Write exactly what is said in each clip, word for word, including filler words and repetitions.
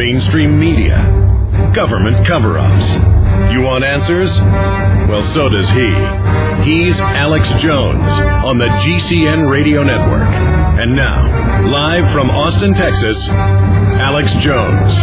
mainstream media, government cover-ups. You want answers? Well, so does he. He's Alex Jones on the G C N Radio Network. And now, live from Austin, Texas, Alex Jones.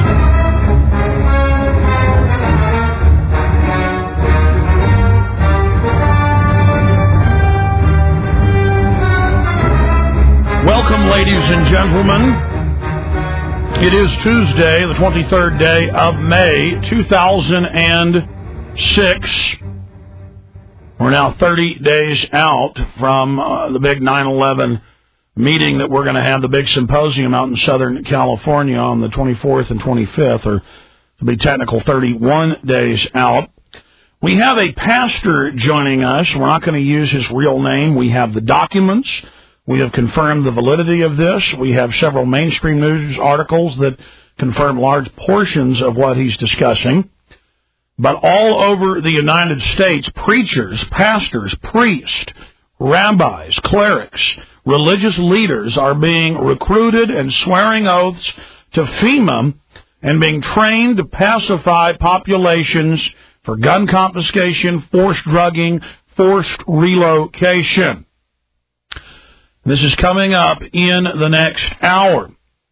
Welcome, ladies and gentlemen. It is Tuesday, the twenty-third day of May, two thousand six. We're now thirty days out from uh, the big nine eleven meeting that we're going to have, the big symposium out in Southern California on the twenty-fourth and twenty-fifth, or to be technical, thirty-one days out. We have a pastor joining us. We're not going to use his real name. We have the documents. We have confirmed the validity of this. We have several mainstream news articles that confirm large portions of what he's discussing. But all over the United States, preachers, pastors, priests, rabbis, clerics, religious leaders are being recruited and swearing oaths to FEMA and being trained to pacify populations for gun confiscation, forced drugging, forced relocation. This is coming up in the next hour.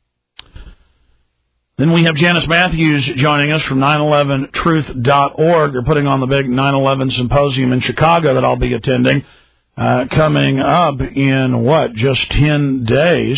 Then we have Janice Matthews joining us from nine eleven truth dot org. They're putting on the big nine eleven symposium in Chicago that I'll be attending, uh, coming up in, what, just ten days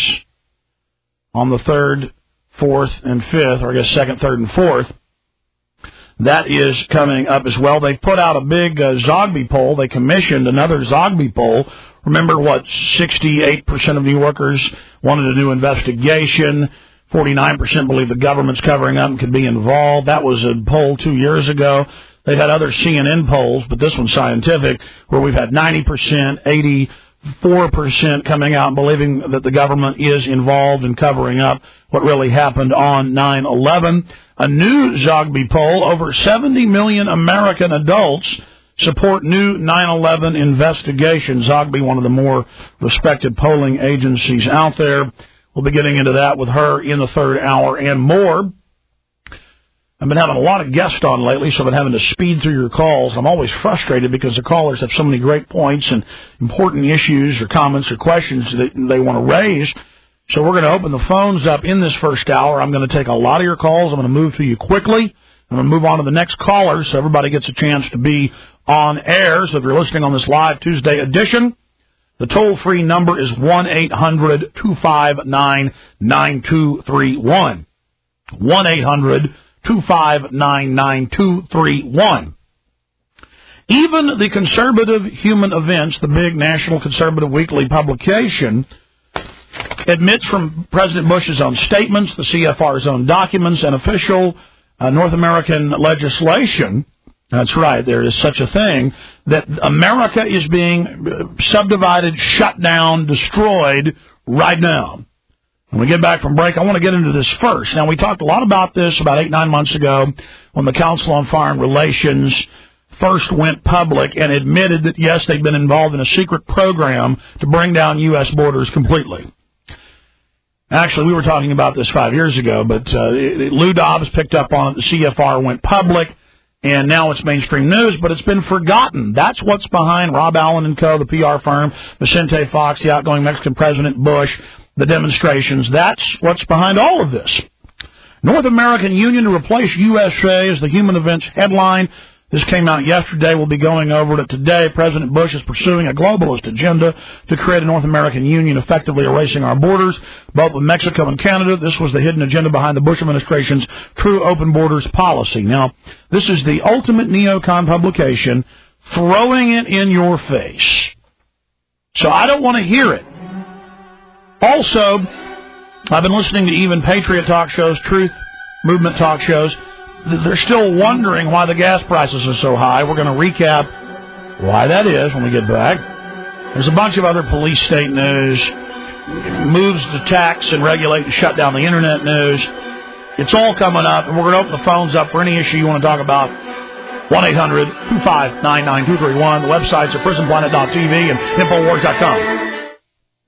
on the third, fourth, and fifth, or I guess second, third, and fourth. That is coming up as well. They put out a big uh, Zogby poll. They commissioned another Zogby poll. Remember what, sixty-eight percent of New Yorkers wanted a new investigation. forty-nine percent believe the government's covering up and could be involved. That was a poll two years ago. They've had other C N N polls, but this one's scientific, where we've had ninety percent, eighty-four percent coming out and believing that the government is involved in covering up what really happened on nine eleven. A new Zogby poll, over seventy million American adults support new nine eleven investigation. Zogby, one of the more respected polling agencies out there. We'll be getting into that with her in the third hour and more. I've been having a lot of guests on lately, so I've been having to speed through your calls. I'm always frustrated because the callers have so many great points and important issues or comments or questions that they want to raise. So we're going to open the phones up in this first hour. I'm going to take a lot of your calls. I'm going to move through you quickly. I'm going to move on to the next caller so everybody gets a chance to be on air. So if you're listening on this live Tuesday edition, the toll-free number is one eight hundred two five nine nine two three one. one eight hundred two five nine nine two three one. Even the Conservative Human Events, the big National Conservative Weekly publication, admits from President Bush's own statements, the C F R's own documents, and official uh, North American legislation, that's right, there is such a thing, that America is being subdivided, shut down, destroyed right now. When we get back from break, I want to get into this first. Now, we talked a lot about this about eight, nine months ago when the Council on Foreign Relations first went public and admitted that, yes, they've been involved in a secret program to bring down U S borders completely. Actually, we were talking about this five years ago, but uh, Lou Dobbs picked up on it. The C F R went public, and now it's mainstream news, but it's been forgotten. That's what's behind Rob Allen and Co., the P R firm, Vicente Fox, the outgoing Mexican President Bush, the demonstrations. That's what's behind all of this. North American Union to replace U S A as the Human Events headline. This came out yesterday. We'll be going over it today. President Bush is pursuing a globalist agenda to create a North American Union, effectively erasing our borders, both with Mexico and Canada. This was the hidden agenda behind the Bush administration's True Open Borders policy. Now, this is the ultimate neocon publication throwing it in your face. So I don't want to hear it. Also, I've been listening to even Patriot talk shows, Truth Movement talk shows. They're still wondering why the gas prices are so high. We're going to recap why that is when we get back. There's a bunch of other police state news, moves to tax and regulate and shut down the Internet news. It's all coming up, and we're going to open the phones up for any issue you want to talk about. one eight hundred two five nine nine two three one. The websites are prison planet dot t v and infowars dot com.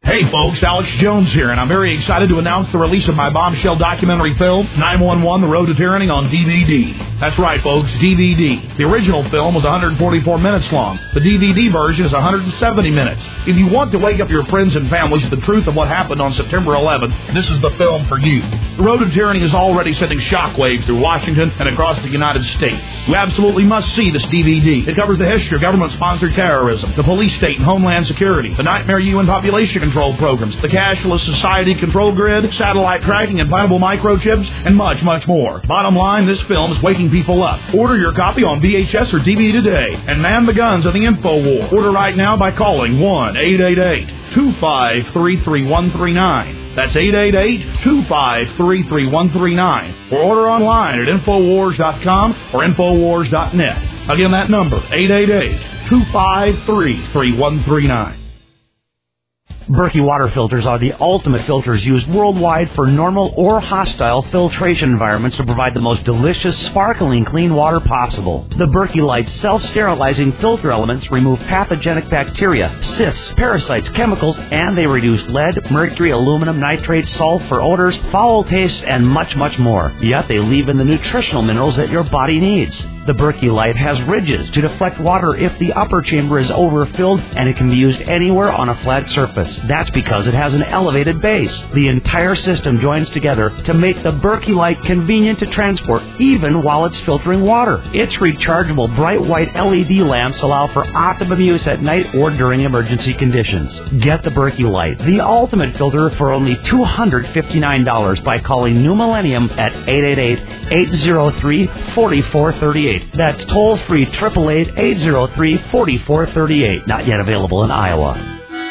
Hey folks, Alex Jones here, and I'm very excited to announce the release of my bombshell documentary film, nine one one The Road to Tyranny, on D V D. That's right folks, D V D. The original film was one hundred forty-four minutes long. The D V D version is one hundred seventy minutes. If you want to wake up your friends and families with the truth of what happened on September eleventh, this is the film for you. The Road to Tyranny is already sending shockwaves through Washington and across the United States. You absolutely must see this D V D. It covers the history of government-sponsored terrorism, the police state and homeland security, the nightmare U N population control programs, the cashless society control grid, satellite tracking, implantable microchips, and much, much more. Bottom line, this film is waking people up. Order your copy on V H S or D V D today, and man the guns of the info war. Order right now by calling one eight eight eight, two five three, three one three nine. That's eight eight eight, two five three, three one three nine. Or order online at infowars dot com or infowars dot net. Again, that number, eight eight eight, two five three, three one three nine. Berkey water filters are the ultimate filters used worldwide for normal or hostile filtration environments to provide the most delicious, sparkling clean water possible. The Berkey Light self-sterilizing filter elements remove pathogenic bacteria, cysts, parasites, chemicals, and they reduce lead, mercury, aluminum, nitrates, sulfur, odors, foul tastes, and much, much more. Yet they leave in the nutritional minerals that your body needs. The Berkey Light has ridges to deflect water if the upper chamber is overfilled, and it can be used anywhere on a flat surface. That's because it has an elevated base. The entire system joins together to make the Berkey Light convenient to transport, even while it's filtering water. Its rechargeable bright white L E D lamps allow for optimum use at night or during emergency conditions. Get the Berkey Light, the ultimate filter, for only two hundred fifty-nine dollars by calling New Millennium at eight eight eight, eight zero three, four four three eight. That's toll-free, eight eight eight, eight zero three, four four three eight. Not yet available in Iowa.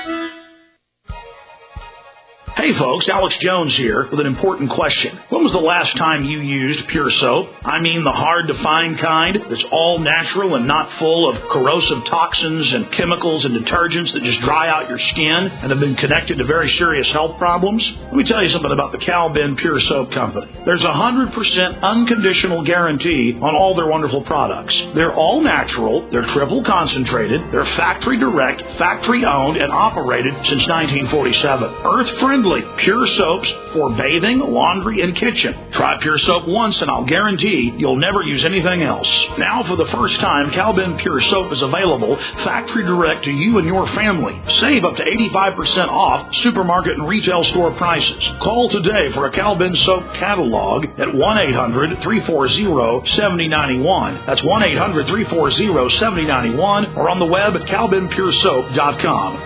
Hey folks, Alex Jones here with an important question. When was the last time you used Pure Soap? I mean the hard-to-find kind that's all natural and not full of corrosive toxins and chemicals and detergents that just dry out your skin and have been connected to very serious health problems. Let me tell you something about the Cal-Ben Pure Soap Company. There's a one hundred percent unconditional guarantee on all their wonderful products. They're all natural, they're triple concentrated, they're factory direct, factory owned, and operated since nineteen forty-seven. Earth-friendly. Pure soaps for bathing, laundry, and kitchen. Try Pure Soap once and I'll guarantee you'll never use anything else. Now, for the first time, Cal-Ben Pure Soap is available factory direct to you and your family. Save up to eighty-five percent off supermarket and retail store prices. Call today for a Cal-Ben Soap catalog at one eight hundred, three four zero, seven zero nine one. That's one eight hundred, three four zero, seven zero nine one, or on the web at cal ben pure soap dot com.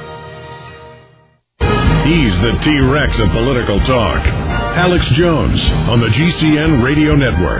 He's the T-Rex of political talk. Alex Jones on the G C N Radio Network.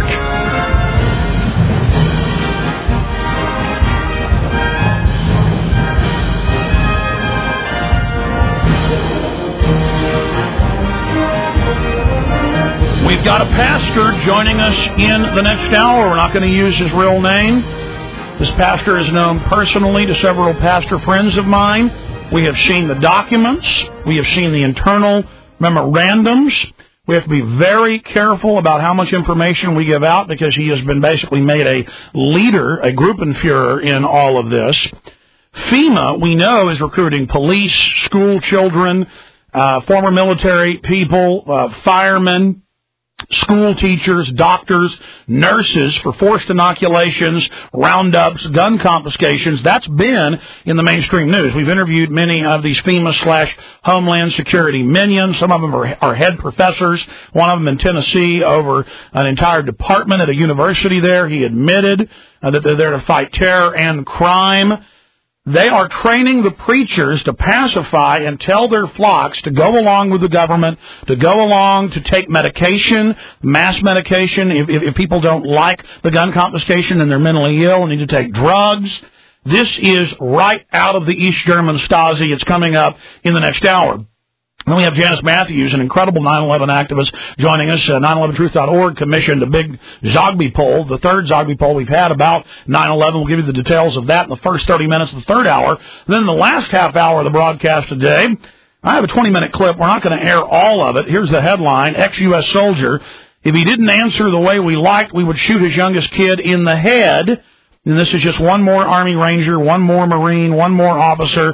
We've got a pastor joining us in the next hour. We're not going to use his real name. This pastor is known personally to several pastor friends of mine. We have seen the documents. We have seen the internal memorandums. We have to be very careful about how much information we give out because he has been basically made a leader, a Gruppenführer in all of this. FEMA, we know, is recruiting police, school children, uh, former military people, uh, firemen, school teachers, doctors, nurses for forced inoculations, roundups, gun confiscations. That's been in the mainstream news. We've interviewed many of these FEMA slash Homeland Security minions. Some of them are, are head professors. One of them in Tennessee over an entire department at a university there. He admitted uh, that they're there to fight terror and crime. They are training the preachers to pacify and tell their flocks to go along with the government, to go along to take medication, mass medication. If, if, if people don't like the gun confiscation and they're mentally ill and need to take drugs. This is right out of the East German Stasi. It's coming up in the next hour. Then we have Janice Matthews, an incredible nine eleven activist, joining us. Uh, nine eleven truth dot org commissioned a big Zogby poll, the third Zogby poll we've had about nine eleven. We'll give you the details of that in the first thirty minutes of the third hour. Then in the last half hour of the broadcast today, I have a twenty-minute clip. We're not going to air all of it. Here's the headline: ex-U S soldier. If he didn't answer the way we liked, we would shoot his youngest kid in the head. And this is just one more Army Ranger, one more Marine, one more officer.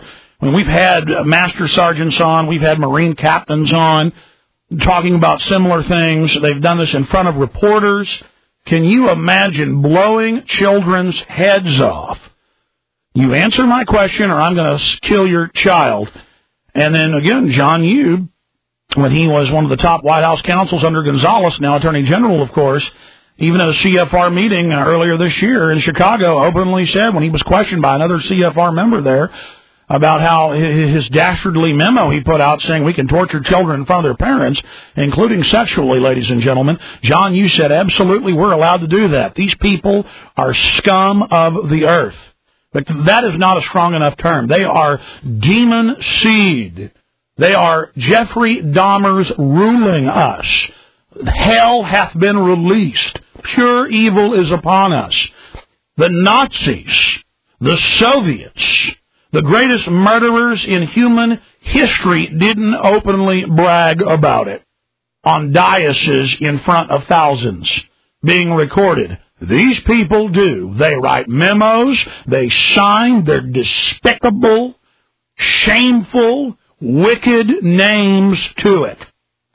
I mean, we've had master sergeants on, we've had Marine captains on, talking about similar things. They've done this in front of reporters. Can you imagine blowing children's heads off? You answer my question or I'm going to kill your child. And then, again, John Yoo, when he was one of the top White House counsels under Gonzales, now Attorney General, of course, even at a C F R meeting uh, earlier this year in Chicago, openly said when he was questioned by another C F R member there about how his dastardly memo he put out saying we can torture children in front of their parents, including sexually, ladies and gentlemen, John Yoo said, absolutely, we're allowed to do that. These people are scum of the earth. But that is not a strong enough term. They are demon seed. They are Jeffrey Dahmer's ruling us. Hell hath been released. Pure evil is upon us. The Nazis, the Soviets, the greatest murderers in human history didn't openly brag about it on dioceses in front of thousands being recorded. These people do. They write memos. They sign their despicable, shameful, wicked names to it.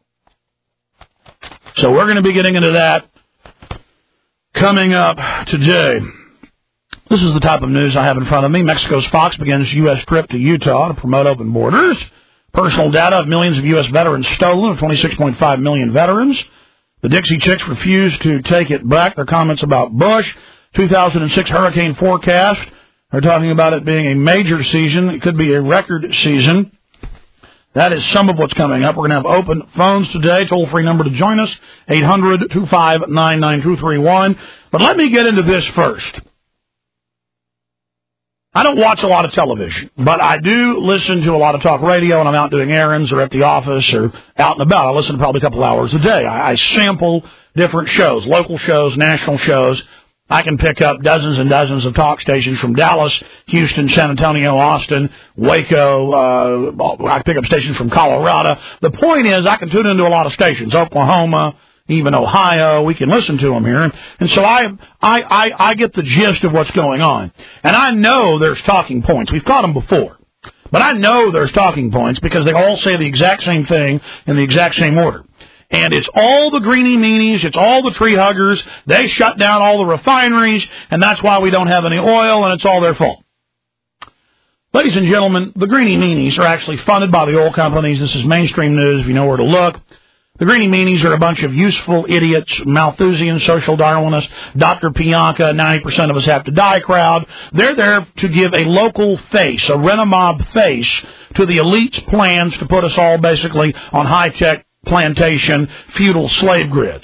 So we're going to be getting into that coming up today. This is the type of news I have in front of me. Mexico's Fox begins U S trip to Utah to promote open borders. Personal data of millions of U S veterans stolen, of twenty-six point five million veterans. The Dixie Chicks refuse to take it back. Their comments about Bush. two thousand six hurricane forecast. They're talking about it being a major season. It could be a record season. That is some of what's coming up. We're going to have open phones today. Toll-free number to join us, eight hundred, two five nine, nine two three one. But let me get into this first. I don't watch a lot of television, but I do listen to a lot of talk radio when I'm out doing errands or at the office or out and about. I listen to probably a couple hours a day. I, I sample different shows, local shows, national shows. I can pick up dozens and dozens of talk stations from Dallas, Houston, San Antonio, Austin, Waco. Uh, I pick up stations from Colorado. The point is I can tune into a lot of stations, Oklahoma, even Ohio. We can listen to them here. And, and so I, I, I, I get the gist of what's going on. And I know there's talking points. We've caught them before. But I know there's talking points because they all say the exact same thing in the exact same order. And it's all the greenie meanies, it's all the tree huggers, they shut down all the refineries, and that's why we don't have any oil, and it's all their fault. Ladies and gentlemen, the greenie meanies are actually funded by the oil companies. This is mainstream news, if you know where to look. The greenie meanies are a bunch of useful idiots, Malthusian, social Darwinists, Doctor Pianka, ninety percent of us have to die crowd. They're there to give a local face, a rent-a-mob face, to the elite's plans to put us all basically on high-tech plantation, feudal slave grids.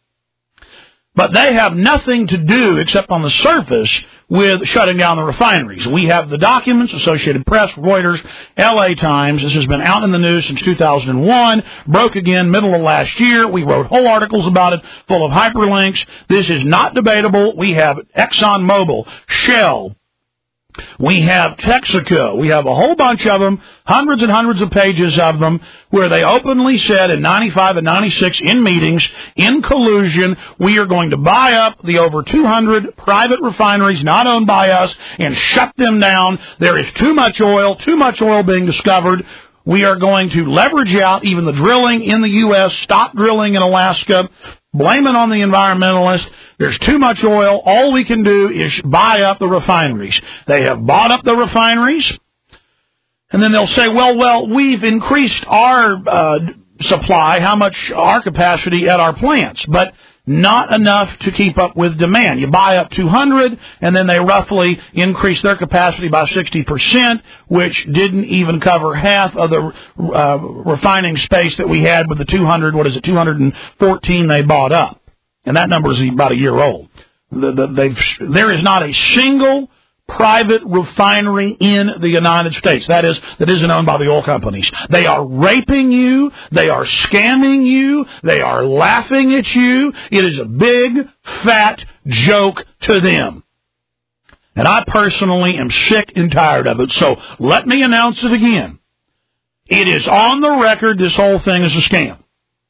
But they have nothing to do, except on the surface, with shutting down the refineries. We have the documents, Associated Press, Reuters, L A Times. This has been out in the news since two thousand one, broke again middle of last year. We wrote whole articles about it, full of hyperlinks. This is not debatable. We have ExxonMobil, Shell, we have Texaco. We have a whole bunch of them, hundreds and hundreds of pages of them, where they openly said in ninety-five and ninety-six in meetings, in collusion, we are going to buy up the over two hundred private refineries not owned by us and shut them down. There is too much oil, too much oil being discovered. We are going to leverage out even the drilling in the U S, stop drilling in Alaska, blame it on the environmentalists. There's too much oil. All we can do is buy up the refineries. They have bought up the refineries, and then they'll say, well, well, we've increased our uh, supply, how much our capacity at our plants, but not enough to keep up with demand. You buy up two hundred, and then they roughly increase their capacity by sixty percent, which didn't even cover half of the uh, refining space that we had with the two hundred, what is it, two hundred fourteen they bought up. And that number is about a year old. The, the, they've, there is not a single private refinery in the United States, that is, that isn't owned by the oil companies. They are raping you. They are scamming you. They are laughing at you. It is a big, fat joke to them. And I personally am sick and tired of it. So let me announce it again. It is on the record this whole thing is a scam.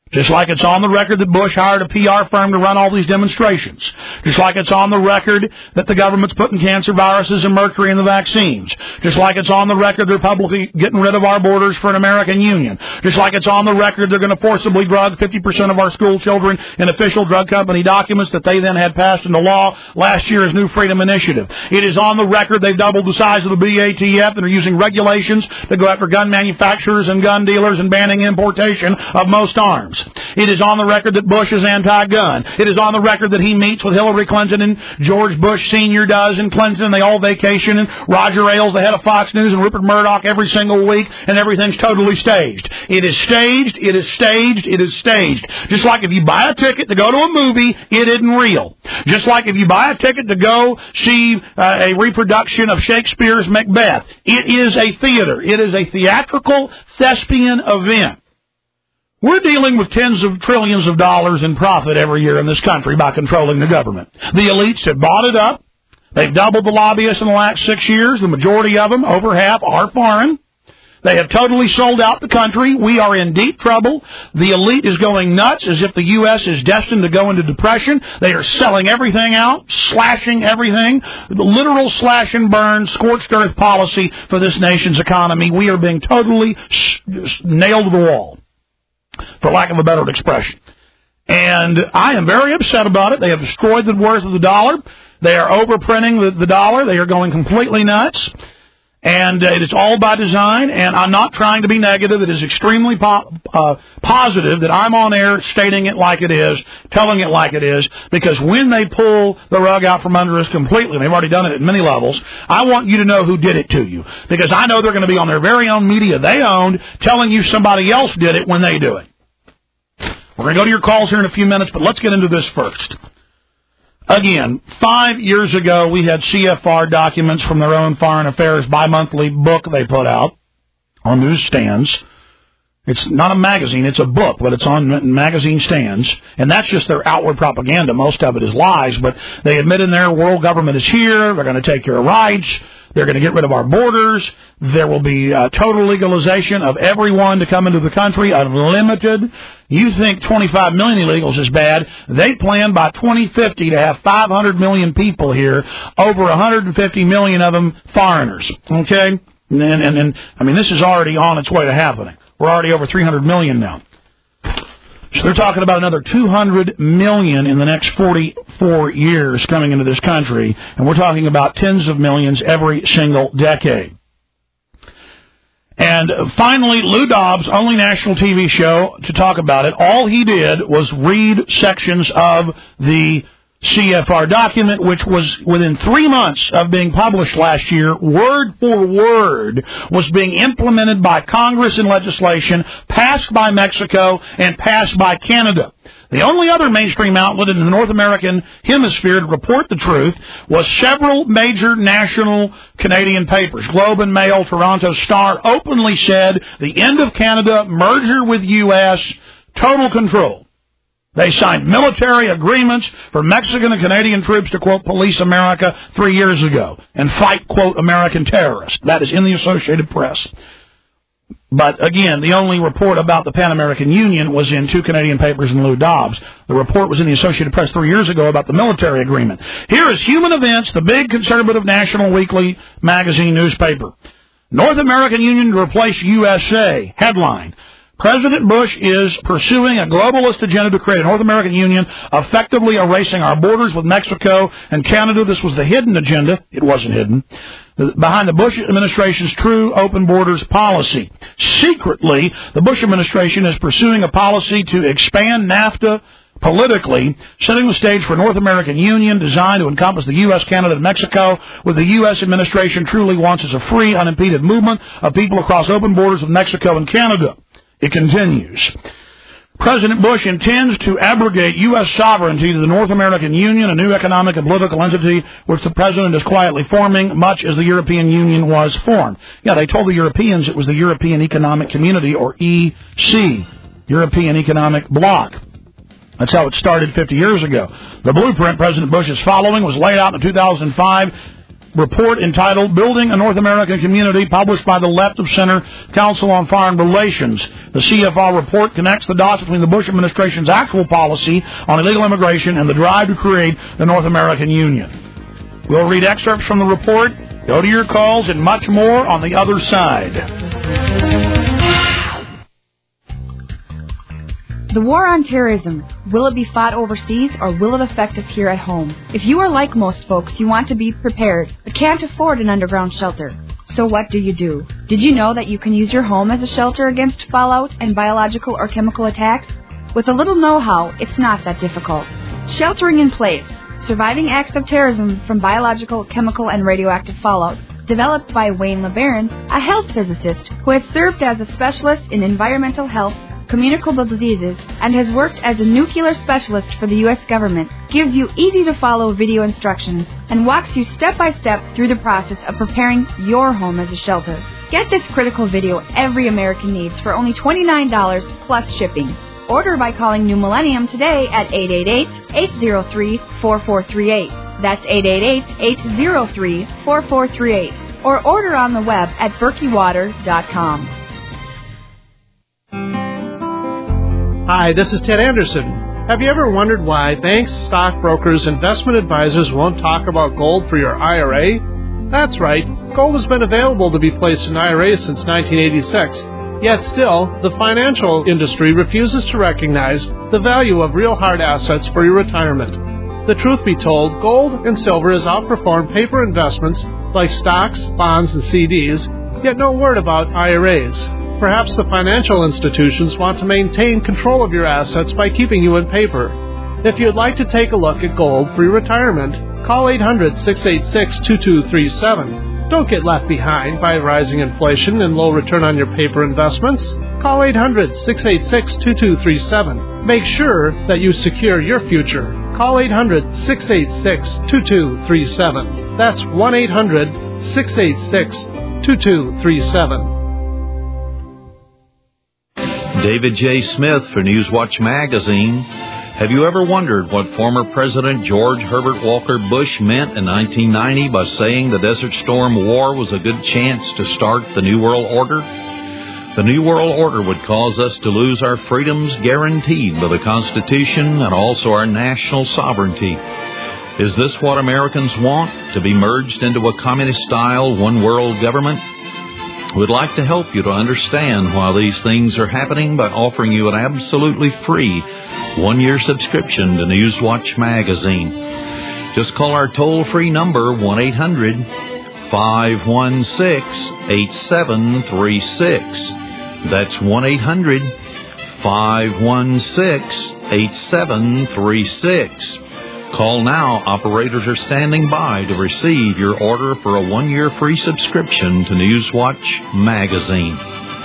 Just like it's on the record that Bush hired a P R firm to run all these demonstrations. Just like it's on the record that the government's putting cancer viruses and mercury in the vaccines. Just like it's on the record they're publicly getting rid of our borders for an American Union. Just like it's on the record they're going to forcibly drug fifty percent of our school children in official drug company documents that they then had passed into law last year as New Freedom Initiative. It is on the record they've doubled the size of the B A T F and are using regulations to go after gun manufacturers and gun dealers and banning importation of most arms. It is on the record that Bush is anti-gun. It is on the record that he meets with Hillary Clinton and George Bush Senior does and Clinton, and they all vacation, and Roger Ailes, the head of Fox News, and Rupert Murdoch every single week, and everything's totally staged. It is staged, it is staged, it is staged. Just like if you buy a ticket to go to a movie, it isn't real. Just like if you buy a ticket to go see uh, a reproduction of Shakespeare's Macbeth, it is a theater. It is a theatrical thespian event. We're dealing with tens of trillions of dollars in profit every year in this country by controlling the government. The elites have bought it up. They've doubled the lobbyists in the last six years. The majority of them, over half, are foreign. They have totally sold out the country. We are in deep trouble. The elite is going nuts as if the U S is destined to go into depression. They are selling everything out, slashing everything. The literal slash and burn, scorched earth policy for this nation's economy. We are being totally nailed to the wall, for lack of a better expression. And I am very upset about it. They have destroyed the worth of the dollar. They are overprinting the, the dollar. They are going completely nuts. And uh, it is all by design, and I'm not trying to be negative. It is extremely po- uh, positive that I'm on air stating it like it is, telling it like it is, because when they pull the rug out from under us completely, and they've already done it at many levels, I want you to know who did it to you, because I know they're going to be on their very own media they owned telling you somebody else did it when they do it. We're going to go to your calls here in a few minutes, but let's get into this first. Again, five years ago, we had C F R documents from their own Foreign Affairs bi-monthly book they put out on newsstands. It's not a magazine, it's a book, but it's on magazine stands. And that's just their outward propaganda. Most of it is lies, but they admit in there world government is here, they're going to take care of rights, they're going to get rid of our borders, there will be uh, total legalization of everyone to come into the country, unlimited. You think twenty-five million illegals is bad. They plan by twenty fifty to have five hundred million people here, over one hundred fifty million of them foreigners. Okay? And, and, and I mean, this is already on its way to happening. We're already over three hundred million now. So they're talking about another two hundred million in the next forty-four years coming into this country, and we're talking about tens of millions every single decade. And finally, Lou Dobbs' only national T V show to talk about it, all he did was read sections of the C F R document, which was within three months of being published last year, word for word, was being implemented by Congress in legislation, passed by Mexico, and passed by Canada. The only other mainstream outlet in the North American hemisphere to report the truth was several major national Canadian papers. Globe and Mail, Toronto Star openly said the end of Canada, merger with U S, total control. They signed military agreements for Mexican and Canadian troops to, quote, police America three years ago and fight, quote, American terrorists. That is in the Associated Press. But, again, the only report about the Pan-American Union was in two Canadian papers and Lou Dobbs. The report was in the Associated Press three years ago about the military agreement. Here is Human Events, the big conservative national weekly magazine newspaper. North American Union to replace U S A. Headline. President Bush is pursuing a globalist agenda to create a North American Union, effectively erasing our borders with Mexico and Canada. This was the hidden agenda. It wasn't hidden. Behind the Bush administration's true open borders policy. Secretly, the Bush administration is pursuing a policy to expand NAFTA politically, setting the stage for a North American Union designed to encompass the U S, Canada, and Mexico, what the U S administration truly wants is a free, unimpeded movement of people across open borders with Mexico and Canada. It continues. President Bush intends to abrogate U S sovereignty to the North American Union, a new economic and political entity which the president is quietly forming, much as the European Union was formed. Yeah, they told the Europeans it was the European Economic Community, or E C, European Economic Bloc. That's how it started fifty years ago. The blueprint President Bush is following was laid out in two thousand five report entitled Building a North American Community, published by the Left of Center Council on Foreign Relations. The C F R report connects the dots between the Bush administration's actual policy on illegal immigration and the drive to create the North American Union. We'll read excerpts from the report, go to your calls, and much more on the other side. The war on terrorism. Will it be fought overseas or will it affect us here at home? If you are like most folks, you want to be prepared, but can't afford an underground shelter. So what do you do? Did you know that you can use your home as a shelter against fallout and biological or chemical attacks? With a little know-how, it's not that difficult. Sheltering in place. Surviving acts of terrorism from biological, chemical, and radioactive fallout. Developed by Wayne LeBaron, a health physicist who has served as a specialist in environmental health, communicable diseases, and has worked as a nuclear specialist for the U S government, gives you easy-to-follow video instructions and walks you step-by-step through the process of preparing your home as a shelter. Get this critical video every American needs for only twenty-nine dollars plus shipping. Order by calling New Millennium today at eight eight eight, eight zero three, four four three eight. That's eight eight eight, eight zero three, four four three eight. Or order on the web at berkey water dot com. Hi, this is Ted Anderson. Have you ever wondered why banks, stockbrokers, investment advisors won't talk about gold for your I R A? That's right. Gold has been available to be placed in I R As since nineteen eighty-six. Yet still, the financial industry refuses to recognize the value of real hard assets for your retirement. The truth be told, gold and silver has outperformed paper investments like stocks, bonds, and C Ds, yet no word about I R As. Perhaps the financial institutions want to maintain control of your assets by keeping you in paper. If you'd like to take a look at gold for your retirement, call eight hundred, six eight six, two two three seven. Don't get left behind by rising inflation and low return on your paper investments. Call eight hundred, six eight six, two two three seven. Make sure that you secure your future. Call eight hundred, six eight six, two two three seven. That's one eight hundred, six eight six, two two three seven. David J. Smith for Newswatch Magazine. Have you ever wondered what former President George Herbert Walker Bush meant in nineteen ninety by saying the Desert Storm War was a good chance to start the New World Order? The New World Order would cause us to lose our freedoms guaranteed by the Constitution and also our national sovereignty. Is this what Americans want, to be merged into a communist-style one-world government? We'd like to help you to understand why these things are happening by offering you an absolutely free one-year subscription to Newswatch Magazine. Just call our toll-free number, one eight hundred, five one six, eight seven three six. That's one eight hundred, five one six, eight seven three six. Call now. Operators are standing by to receive your order for a one-year free subscription to Newswatch Magazine.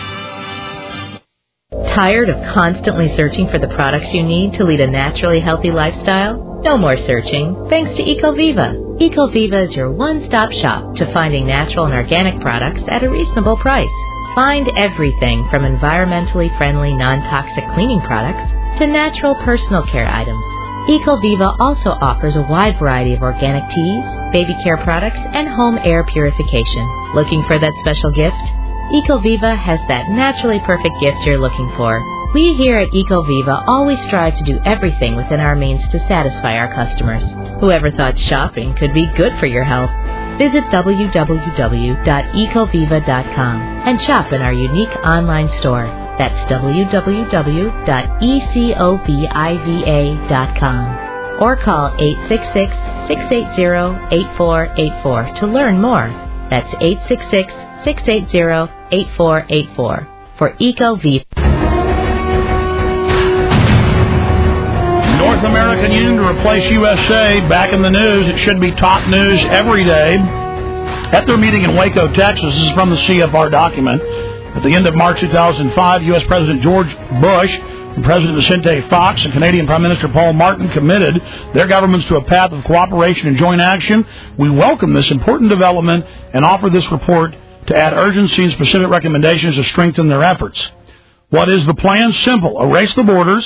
Tired of constantly searching for the products you need to lead a naturally healthy lifestyle? No more searching, thanks to EcoViva. EcoViva is your one-stop shop to finding natural and organic products at a reasonable price. Find everything from environmentally friendly, non-toxic cleaning products to natural personal care items. EcoViva also offers a wide variety of organic teas, baby care products, and home air purification. Looking for that special gift? EcoViva has that naturally perfect gift you're looking for. We here at EcoViva always strive to do everything within our means to satisfy our customers. Whoever thought shopping could be good for your health? Visit w w w dot ecoviva dot com and shop in our unique online store. That's w w w dot ecoviva dot com. Or call eight six six, six eight zero, eight four eight four to learn more. That's eight six six, six eight zero, eight four eight four for EcoViva. North American Union to replace U S A back in the news. It should be top news every day. At their meeting in Waco, Texas, this is from the C F R document. At the end of March two thousand five, U S. President George Bush and President Vicente Fox and Canadian Prime Minister Paul Martin committed their governments to a path of cooperation and joint action. We welcome this important development and offer this report to add urgency and specific recommendations to strengthen their efforts. What is the plan? Simple. Erase the borders.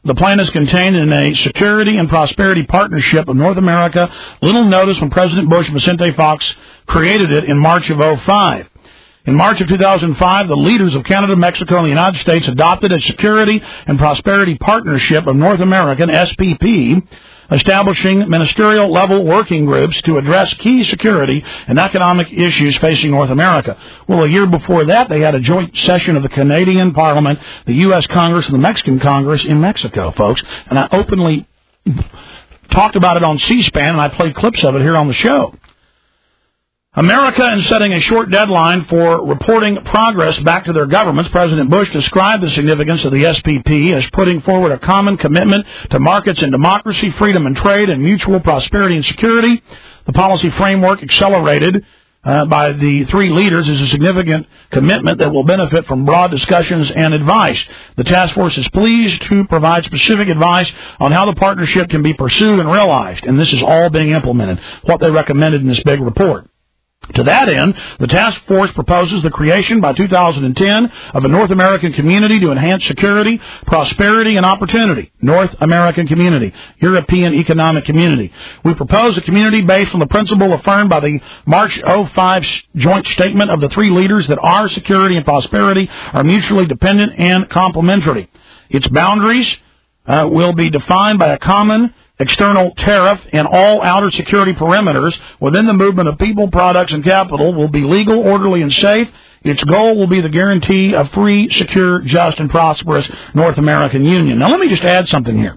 The plan is contained in a Security and Prosperity Partnership of North America. Little notice when President Bush and Vicente Fox created it in March of oh five. In March of two thousand five, the leaders of Canada, Mexico, and the United States adopted a Security and Prosperity Partnership of North American, S P P, establishing ministerial-level working groups to address key security and economic issues facing North America. Well, a year before that, they had a joint session of the Canadian Parliament, the U S Congress, and the Mexican Congress in Mexico, folks. And I openly talked about it on C-SPAN, and I played clips of it here on the show. America, in setting a short deadline for reporting progress back to their governments, President Bush described the significance of the S P P as putting forward a common commitment to markets and democracy, freedom and trade, and mutual prosperity and security. The policy framework, accelerated uh, by the three leaders, is a significant commitment that will benefit from broad discussions and advice. The task force is pleased to provide specific advice on how the partnership can be pursued and realized, and this is all being implemented, what they recommended in this big report. To that end, the task force proposes the creation by two thousand ten of a North American community to enhance security, prosperity, and opportunity. North American Community, European Economic Community. We propose a community based on the principle affirmed by the March oh five joint statement of the three leaders that our security and prosperity are mutually dependent and complementary. Its boundaries uh, will be defined by a common external tariff, and all outer security perimeters within the movement of people, products, and capital will be legal, orderly, and safe. Its goal will be the guarantee of free, secure, just, and prosperous North American Union. Now, let me just add something here.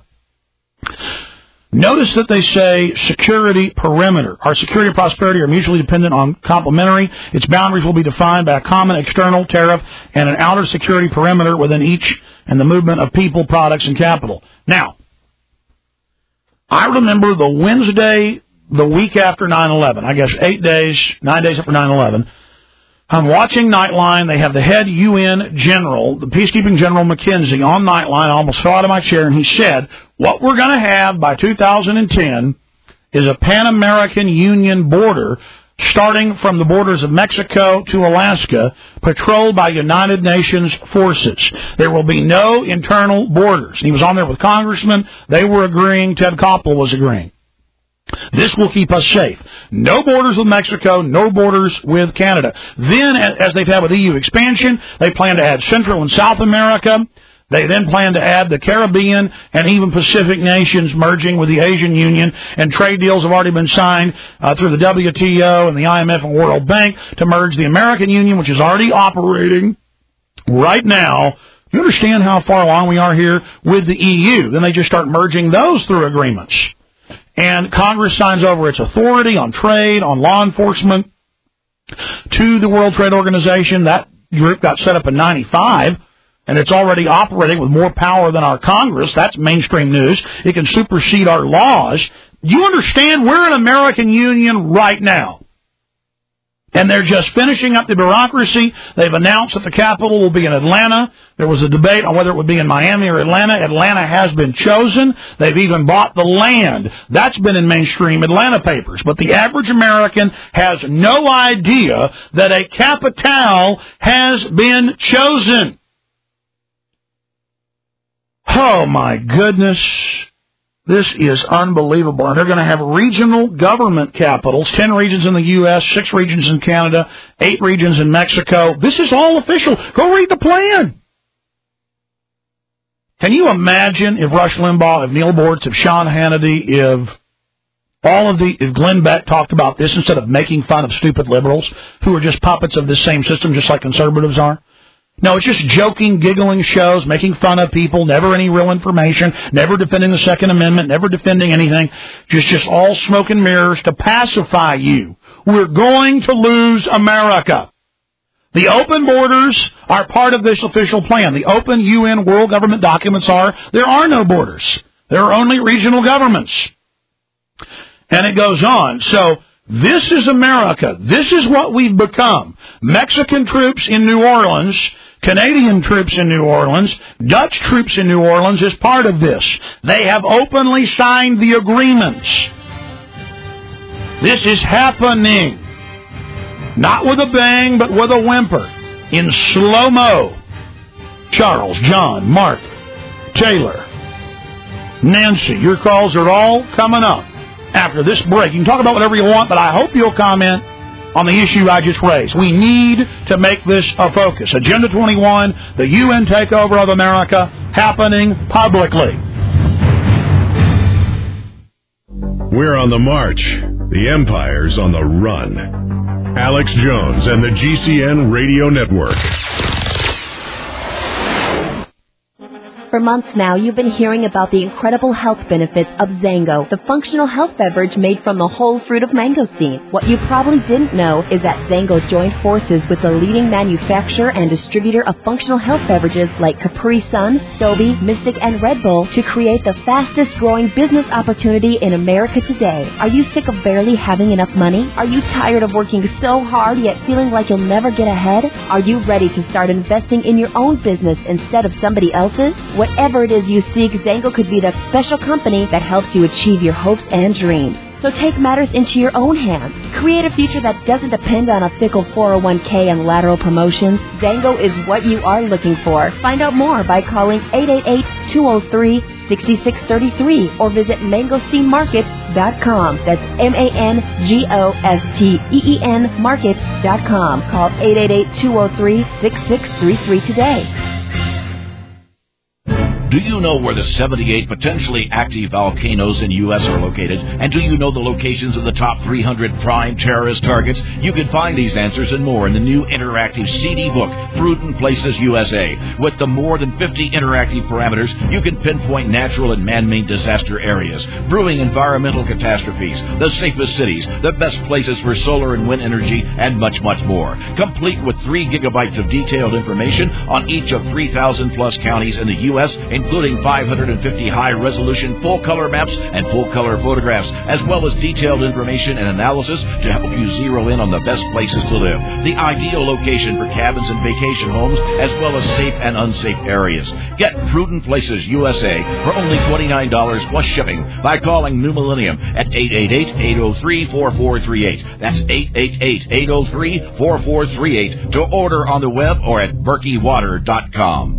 Notice that they say security perimeter. Our security and prosperity are mutually dependent on complementary. Its boundaries will be defined by a common external tariff and an outer security perimeter within each and the movement of people, products, and capital. Now, I remember the Wednesday, the week after nine eleven, I guess eight days, nine days after nine eleven, I'm watching Nightline. They have the head U N general, the peacekeeping general McKenzie, on Nightline. I almost fell out of my chair, and he said, what we're going to have by two thousand ten is a Pan-American Union border starting from the borders of Mexico to Alaska, patrolled by United Nations forces. There will be no internal borders. He was on there with congressmen. They were agreeing. Ted Koppel was agreeing. This will keep us safe. No borders with Mexico, no borders with Canada. Then, as they've had with E U expansion, they plan to add Central and South America. They then plan to add the Caribbean and even Pacific nations merging with the Asian Union, and trade deals have already been signed uh, through the W T O and the I M F and World Bank to merge the American Union, which is already operating right now. You understand how far along we are here with the E U. Then they just start merging those through agreements. And Congress signs over its authority on trade, on law enforcement, to the World Trade Organization. That group got set up in ninety-five. And it's already operating with more power than our Congress. That's mainstream news. It can supersede our laws. You understand we're an American Union right now. And they're just finishing up the bureaucracy. They've announced that the capital will be in Atlanta. There was a debate on whether it would be in Miami or Atlanta. Atlanta has been chosen. They've even bought the land. That's been in mainstream Atlanta papers. But the average American has no idea that a capital has been chosen. Oh, my goodness. This is unbelievable. And they're going to have regional government capitals, ten regions in the U S, six regions in Canada, eight regions in Mexico. This is all official. Go read the plan. Can you imagine if Rush Limbaugh, if Neil Bortz, if Sean Hannity, if all of the, if Glenn Beck talked about this instead of making fun of stupid liberals who are just puppets of this same system, just like conservatives are? No, it's just joking, giggling shows, making fun of people, never any real information, never defending the Second Amendment, never defending anything, just, just all smoke and mirrors to pacify you. We're going to lose America. The open borders are part of this official plan. The open U N world government documents are, there are no borders. There are only regional governments. And it goes on. So, this is America. This is what we've become. Mexican troops in New Orleans, Canadian troops in New Orleans, Dutch troops in New Orleans is part of this. They have openly signed the agreements. This is happening. Not with a bang, but with a whimper. In slow-mo. Charles, John, Mark, Taylor, Nancy. Your calls are all coming up after this break. You can talk about whatever you want, but I hope you'll comment on the issue I just raised. We need to make this a focus. Agenda twenty-one, the U N takeover of America, happening publicly. We're on the march. The empire's on the run. Alex Jones and the G C N Radio Network. For months now, you've been hearing about the incredible health benefits of Zango, the functional health beverage made from the whole fruit of mangosteen. What you probably didn't know is that Zango joined forces with the leading manufacturer and distributor of functional health beverages like Capri Sun, Stoby, Mystic, and Red Bull to create the fastest growing business opportunity in America today. Are you sick of barely having enough money? Are you tired of working so hard yet feeling like you'll never get ahead? Are you ready to start investing in your own business instead of somebody else's? Whatever it is you seek, Zango could be that special company that helps you achieve your hopes and dreams. So take matters into your own hands. Create a future that doesn't depend on a fickle four oh one k and lateral promotions. Zango is what you are looking for. Find out more by calling eight eight eight, two oh three, six six three three or visit mangosteen market dot com. That's M A N G O S T E E N market dot com. Call eight eight eight, two oh three, six six three three today. Do you know where the seventy-eight potentially active volcanoes in the U S are located? And do you know the locations of the top three hundred prime terrorist targets? You can find these answers and more in the new interactive C D book, Prudent Places U S A. With the more than fifty interactive parameters, you can pinpoint natural and man-made disaster areas, brewing environmental catastrophes, the safest cities, the best places for solar and wind energy, and much, much more. Complete with three gigabytes of detailed information on each of three thousand plus counties in the U S, including five hundred fifty high-resolution full-color maps and full-color photographs, as well as detailed information and analysis to help you zero in on the best places to live, the ideal location for cabins and vacation homes, as well as safe and unsafe areas. Get Prudent Places U S A for only twenty-nine dollars plus shipping by calling New Millennium at eight eight eight, eight oh three, four four three eight. That's eight eight eight, eight oh three, four four three eight to order on the web or at berkey water dot com.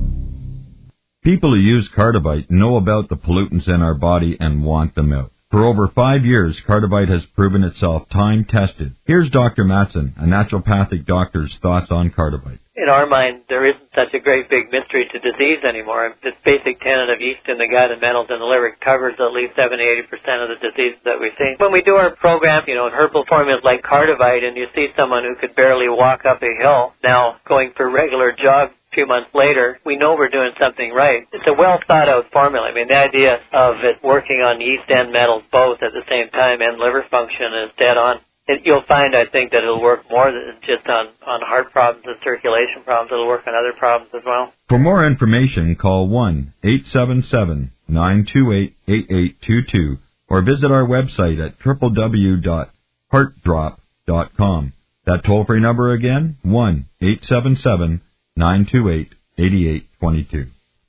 People who use Cardivite know about the pollutants in our body and want them out. For over five years, Cardivite has proven itself time-tested. Here's Doctor Matson, a naturopathic doctor's thoughts on Cardivite. In our mind, there isn't such a great big mystery to disease anymore. This basic tenet of yeast in the gut and metals in the liver covers at least seventy to eighty percent of the diseases that we see. When we do our program, you know, herbal formulas like Cardivite, and you see someone who could barely walk up a hill now going for regular jogs a few months later, we know we're doing something right. It's a well-thought-out formula. I mean, the idea of it working on yeast and metals both at the same time and liver function is dead on. It, you'll find, I think, that it'll work more than just on, on heart problems and circulation problems. It'll work on other problems as well. For more information, call one eight seven seven, nine two eight, eight eight two two or visit our website at w w w dot heart drop dot com. That toll-free number again, one eight seven seven, nine two eight, eight eight two two.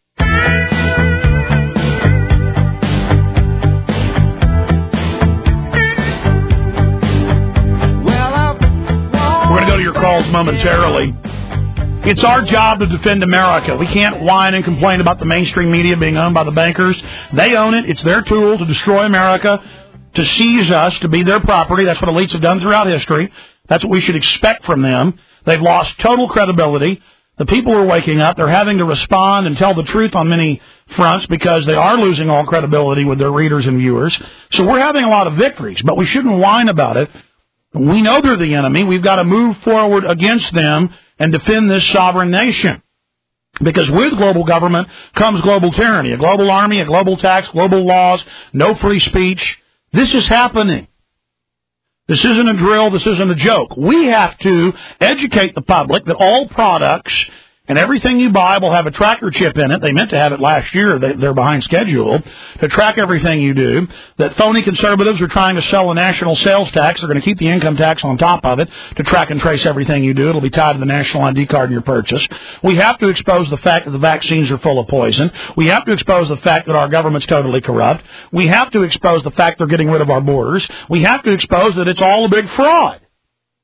We're going to go to your calls momentarily. It's our job to defend America. We can't whine and complain about the mainstream media being owned by the bankers. They own it. It's their tool to destroy America, to seize us, to be their property. That's what elites have done throughout history. That's what we should expect from them. They've lost total credibility. The people are waking up. They're having to respond and tell the truth on many fronts because they are losing all credibility with their readers and viewers. So we're having a lot of victories, but we shouldn't whine about it. We know they're the enemy. We've got to move forward against them and defend this sovereign nation. Because with global government comes global tyranny, a global army, a global tax, global laws, no free speech. This is happening. This isn't a drill. This isn't a joke. We have to educate the public that all products and everything you buy will have a tracker chip in it. They meant to have it last year. They're behind schedule to track everything you do. That phony conservatives are trying to sell a national sales tax. They're going to keep the income tax on top of it to track and trace everything you do. It'll be tied to the national I D card in your purchase. We have to expose the fact that the vaccines are full of poison. We have to expose the fact that our government's totally corrupt. We have to expose the fact they're getting rid of our borders. We have to expose that it's all a big fraud.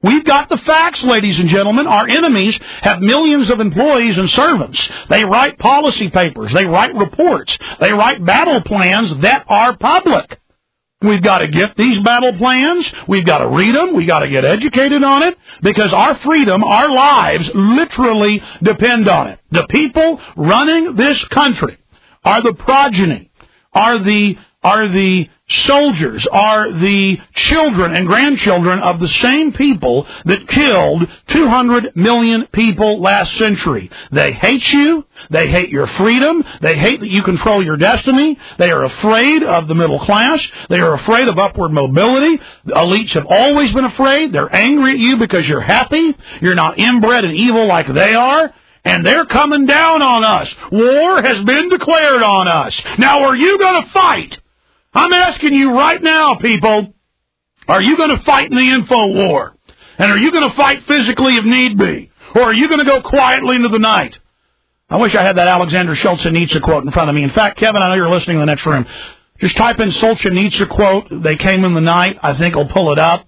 We've got the facts, ladies and gentlemen. Our enemies have millions of employees and servants. They write policy papers. They write reports. They write battle plans that are public. We've got to get these battle plans. We've got to read them. We've got to get educated on it because our freedom, our lives literally depend on it. The people running this country are the progeny, are the are the soldiers, are the children and grandchildren of the same people that killed two hundred million people last century. They hate you. They hate your freedom. They hate that you control your destiny. They are afraid of the middle class. They are afraid of upward mobility. The elites have always been afraid. They're angry at you because you're happy. You're not inbred and evil like they are. And they're coming down on us. War has been declared on us. Now, are you going to fight? I'm asking you right now, people, are you going to fight in the info war? And are you going to fight physically if need be? Or are you going to go quietly into the night? I wish I had that Alexander Solzhenitsyn quote in front of me. In fact, Kevin, I know you're listening in the next room. Just type in Solzhenitsyn quote, they came in the night. I think I'll pull it up.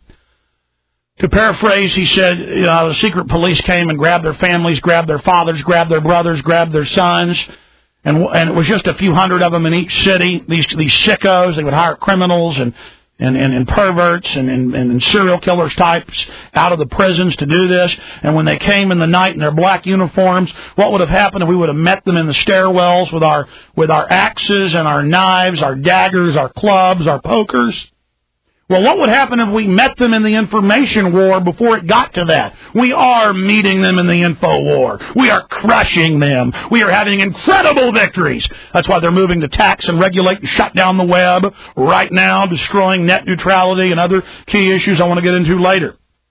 To paraphrase, he said, you know, the secret police came and grabbed their families, grabbed their fathers, grabbed their brothers, grabbed their sons. And, and it was just a few hundred of them in each city. These these sickos, they would hire criminals and and, and, and perverts and, and, and serial killers types out of the prisons to do this. And when they came in the night in their black uniforms, what would have happened if we would have met them in the stairwells with our with our axes and our knives, our daggers, our clubs, our pokers? Well, what would happen if we met them in the information war before it got to that? We are meeting them in the info war. We are crushing them. We are having incredible victories. That's why they're moving to tax and regulate and shut down the web right now, destroying net neutrality and other key issues I want to get into later.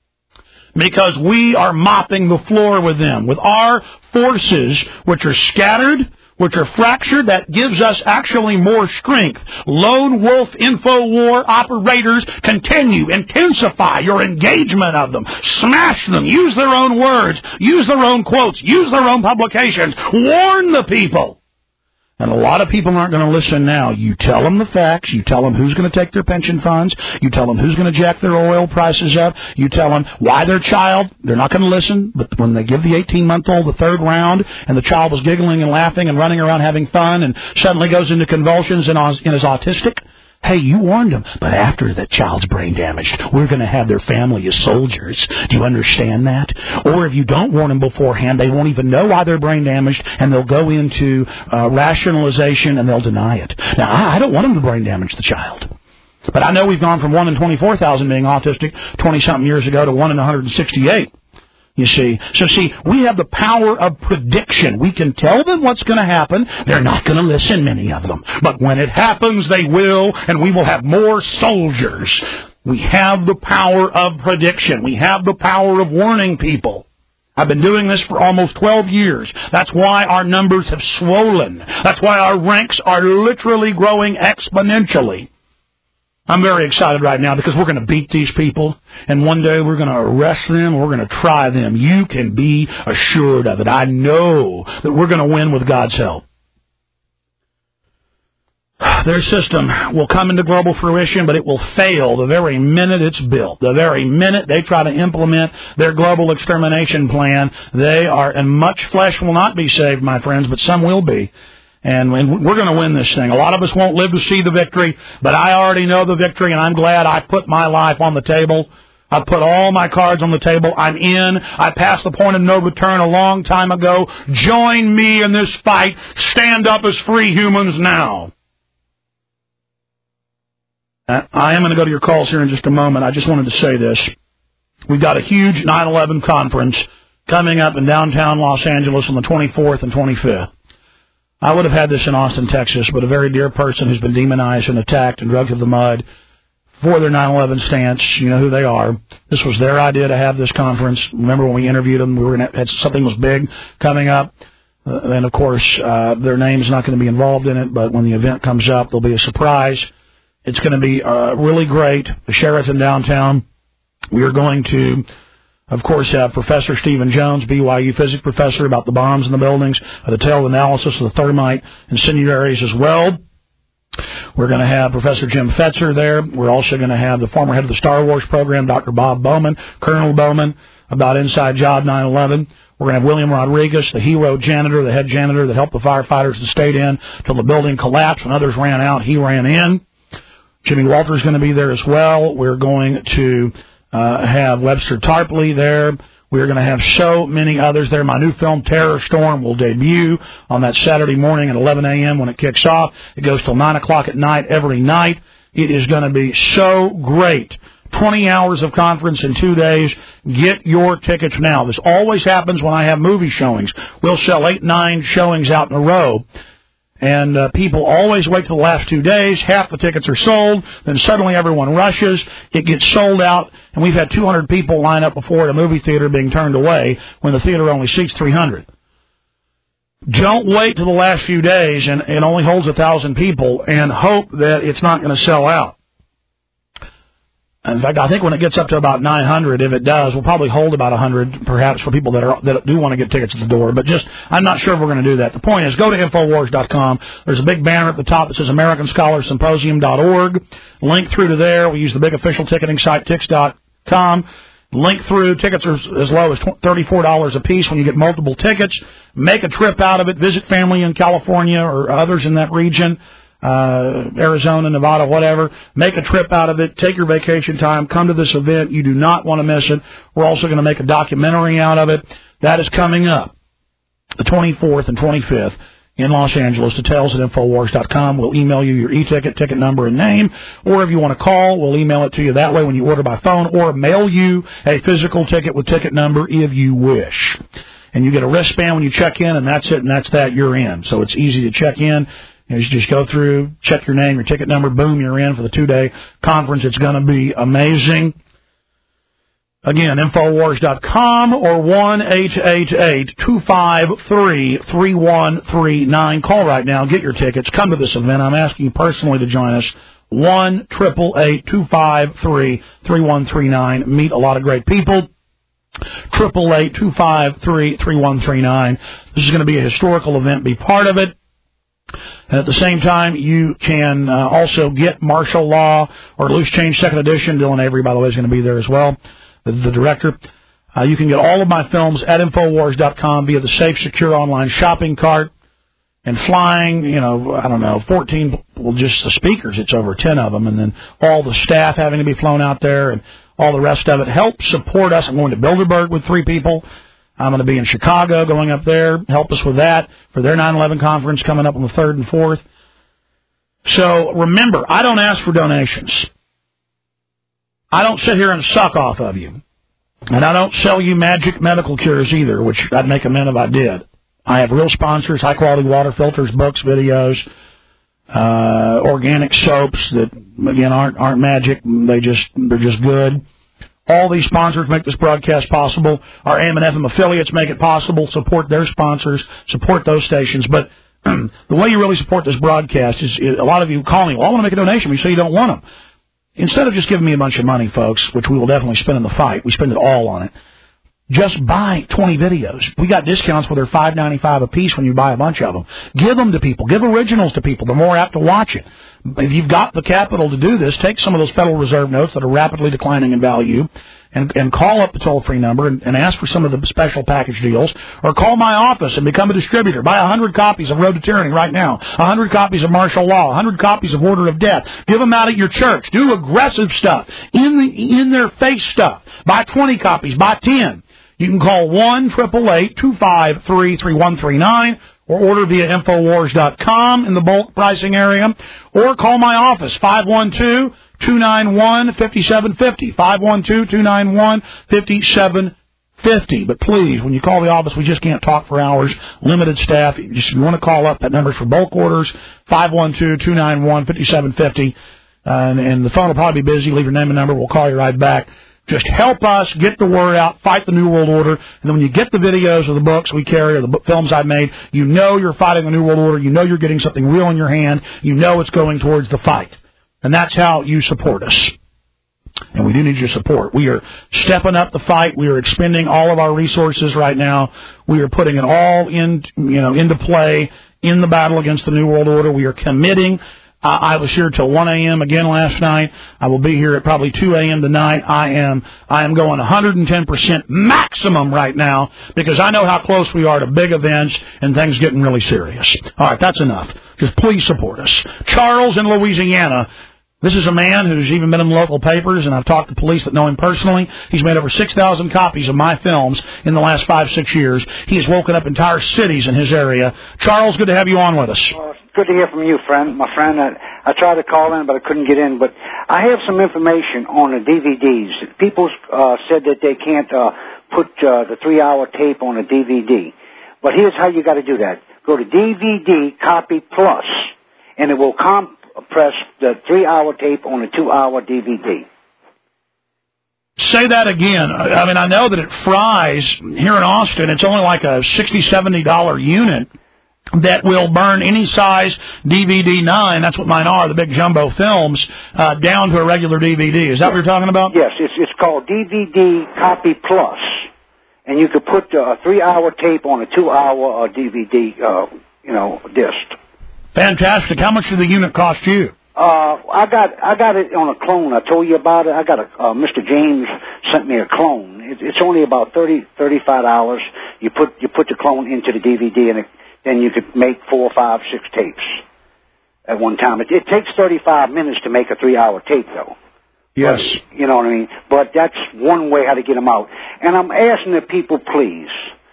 Because we are mopping the floor with them. With our forces, which are scattered, which are fractured, that gives us actually more strength. Lone wolf info war operators continue, intensify your engagement of them. Smash them. Use their own words. Use their own quotes. Use their own publications. Warn the people. And a lot of people aren't going to listen now. You tell them the facts. You tell them who's going to take their pension funds. You tell them who's going to jack their oil prices up. You tell them why their child, they're not going to listen. But when they give the eighteen-month-old the third round and the child was giggling and laughing and running around having fun and suddenly goes into convulsions and is autistic, hey, you warned them. But after that child's brain damaged, we're going to have their family as soldiers. Do you understand that? Or if you don't warn them beforehand, they won't even know why they're brain damaged, and they'll go into uh, rationalization and they'll deny it. Now, I, I don't want them to brain damage the child. But I know we've gone from one in twenty-four thousand being autistic twenty-something years ago to one in one hundred sixty-eight. You see, so see, we have the power of prediction. We can tell them what's going to happen. They're not going to listen, many of them. But when it happens, they will, and we will have more soldiers. We have the power of prediction. We have the power of warning people. I've been doing this for almost twelve years. That's why our numbers have swollen. That's why our ranks are literally growing exponentially. I'm very excited right now because we're going to beat these people, and one day we're going to arrest them, and we're going to try them. You can be assured of it. I know that we're going to win with God's help. Their system will come into global fruition, but it will fail the very minute it's built. The very minute they try to implement their global extermination plan, they are, and much flesh will not be saved, my friends, but some will be. And we're going to win this thing. A lot of us won't live to see the victory, but I already know the victory, and I'm glad I put my life on the table. I put all my cards on the table. I'm in. I passed the point of no return a long time ago. Join me in this fight. Stand up as free humans now. I am going to go to your calls here in just a moment. I just wanted to say this. We've got a huge nine eleven conference coming up in downtown Los Angeles on the twenty-fourth and twenty-fifth. I would have had this in Austin, Texas, but a very dear person who's been demonized and attacked and drugged to the mud for their nine eleven stance, you know who they are. This was their idea to have this conference. Remember when we interviewed them, we were going to have something was big coming up. Uh, and, of course, uh, their name is not going to be involved in it, but when the event comes up, there'll be a surprise. It's going to be uh, really great. The Sheraton downtown. We are going to, of course, have Professor Stephen Jones, B Y U physics professor, about the bombs in the buildings, a detailed analysis of the thermite incendiaries as well. We're going to have Professor Jim Fetzer there. We're also going to have the former head of the Star Wars program, Doctor Bob Bowman, Colonel Bowman, about Inside Job nine eleven. We're going to have William Rodriguez, the hero janitor, the head janitor that helped the firefighters that stayed in till the building collapsed. When others ran out, he ran in. Jimmy Walter's going to be there as well. We're going to uh, have Webster Tarpley there. We're going to have so many others there. My new film, Terror Storm, will debut on that Saturday morning at eleven a.m. when it kicks off. It goes till nine o'clock at night every night. It is going to be so great. twenty hours of conference in two days. Get your tickets now. This always happens when I have movie showings. We'll sell eight, nine showings out in a row. And uh, people always wait till the last two days. Half the tickets are sold. Then suddenly everyone rushes. It gets sold out. And we've had two hundred people line up before at a movie theater being turned away when the theater only seats three hundred. Don't wait till the last few days and it only holds one thousand people and hope that it's not going to sell out. In fact, I think when it gets up to about nine hundred, if it does, we'll probably hold about one hundred, perhaps, for people that are that do want to get tickets at the door. But just, I'm not sure if we're going to do that. The point is, go to Infowars dot com. There's a big banner at the top that says American Scholar Symposium dot org. Link through to there. We use the big official ticketing site, Tix dot com. Link through. Tickets are as low as thirty-four dollars a piece when you get multiple tickets. Make a trip out of it. Visit family in California or others in that region. Uh, Arizona, Nevada, whatever. Make a trip out of it. Take your vacation time. Come to this event. You do not want to miss it. We're also going to make a documentary out of it. That is coming up the twenty-fourth and twenty-fifth in Los Angeles. Details at Infowars dot com. We'll email you your e-ticket, ticket number, and name. Or if you want to call, we'll email it to you that way when you order by phone, or mail you a physical ticket with ticket number if you wish. And you get a wristband when you check in, and that's it, and that's that. You're in. So it's easy to check in. You just go through, check your name, your ticket number, boom, you're in for the two-day conference. It's going to be amazing. Again, Infowars dot com or one eight eight eight, two five three, three one three nine. Call right now. Get your tickets. Come to this event. I'm asking you personally to join us. one eight eight eight, two five three, three one three nine. Meet a lot of great people. eight eight eight, two five three, three one three nine. This is going to be a historical event. Be part of it. And at the same time, you can uh, also get Martial Law or Loose Change Second Edition. Dylan Avery, by the way, is going to be there as well, the, the director. Uh, you can get all of my films at Infowars dot com via the safe, secure online shopping cart. And flying, you know, I don't know, fourteen, well, just the speakers, it's over ten of them. And then all the staff having to be flown out there and all the rest of it. Help support us. I'm going to Bilderberg with three people. I'm going to be in Chicago going up there. Help us with that for their nine eleven conference coming up on the third and fourth. So remember, I don't ask for donations. I don't sit here and suck off of you. And I don't sell you magic medical cures either, which I'd make a man if I did. I have real sponsors, high-quality water filters, books, videos, uh, organic soaps that, again, aren't aren't magic. They just, they're just good. All these sponsors make this broadcast possible. Our A M and F M affiliates make it possible. Support their sponsors. Support those stations. But the way you really support this broadcast is, is a lot of you call me, well, I want to make a donation. You say you don't want them. Instead of just giving me a bunch of money, folks, which we will definitely spend in the fight, we spend it all on it. Just buy twenty videos. We got discounts where they're five ninety-five a piece when you buy a bunch of them. Give them to people. Give originals to people. They're more apt to watch it. If you've got the capital to do this, take some of those Federal Reserve notes that are rapidly declining in value and, and call up the toll-free number and, and ask for some of the special package deals, or call my office and become a distributor. Buy one hundred copies of Road to Tyranny right now, one hundred copies of Martial Law, one hundred copies of Order of Death. Give them out at your church. Do aggressive stuff, in the, in their face stuff. Buy twenty copies. Buy ten. You can call one eight eight eight, two five three, three one three nine or order via Infowars dot com in the bulk pricing area, or call my office, five one two, two nine one, five seven five zero, five one two, two nine one, five seven five zero. But please, when you call the office, we just can't talk for hours, limited staff. Just, if you want to call up, that number's for bulk orders, five one two, two nine one, five seven five zero, uh, and, and the phone will probably be busy. Leave your name and number. We'll call you right back. Just help us get the word out, fight the New World Order, and then when you get the videos or the books we carry or the films I've made, you know you're fighting the New World Order, you know you're getting something real in your hand, you know it's going towards the fight. And that's how you support us. And we do need your support. We are stepping up the fight. We are expending all of our resources right now. We are putting it all in, you know, into play in the battle against the New World Order. We are committing Uh, I was here till one a.m. again last night. I will be here at probably two a.m. tonight. I am I am going one hundred ten percent maximum right now because I know how close we are to big events and things getting really serious. All right, that's enough. Just please support us. Charles in Louisiana. This is a man who's even been in local papers, and I've talked to police that know him personally. He's made over six thousand copies of my films in the last five, six years. He has woken up entire cities in his area. Charles, good to have you on with us. Well, it's good to hear from you, friend. My friend, I, I tried to call in, but I couldn't get in. But I have some information on the D V Ds. People uh, said that they can't uh, put uh, the three-hour tape on a D V D. But here's how you got to do that. Go to D V D Copy Plus, and it will comp press the three-hour tape on a two-hour D V D. Say that again. I mean, I know that at Fry's here in Austin, it's only like a sixty dollars, seventy dollars unit that will burn any size D V D nine, that's what mine are, the big jumbo films, uh, down to a regular D V D. Is that yes. what you're talking about? Yes, it's, it's called D V D Copy Plus, and you could put a three-hour tape on a two-hour uh, D V D, uh, you know, disc. Fantastic. How much did the unit cost you? Uh, I got I got it on a clone. I told you about it. I got a uh, Mister James sent me a clone. It, it's only about thirty thirty-five dollars. You put you put the clone into the D V D, and it, then you could make four, five, six tapes at one time. It, it takes thirty-five minutes to make a three-hour tape, though. Yes. But, you know what I mean? But that's one way how to get them out. And I'm asking the people, please.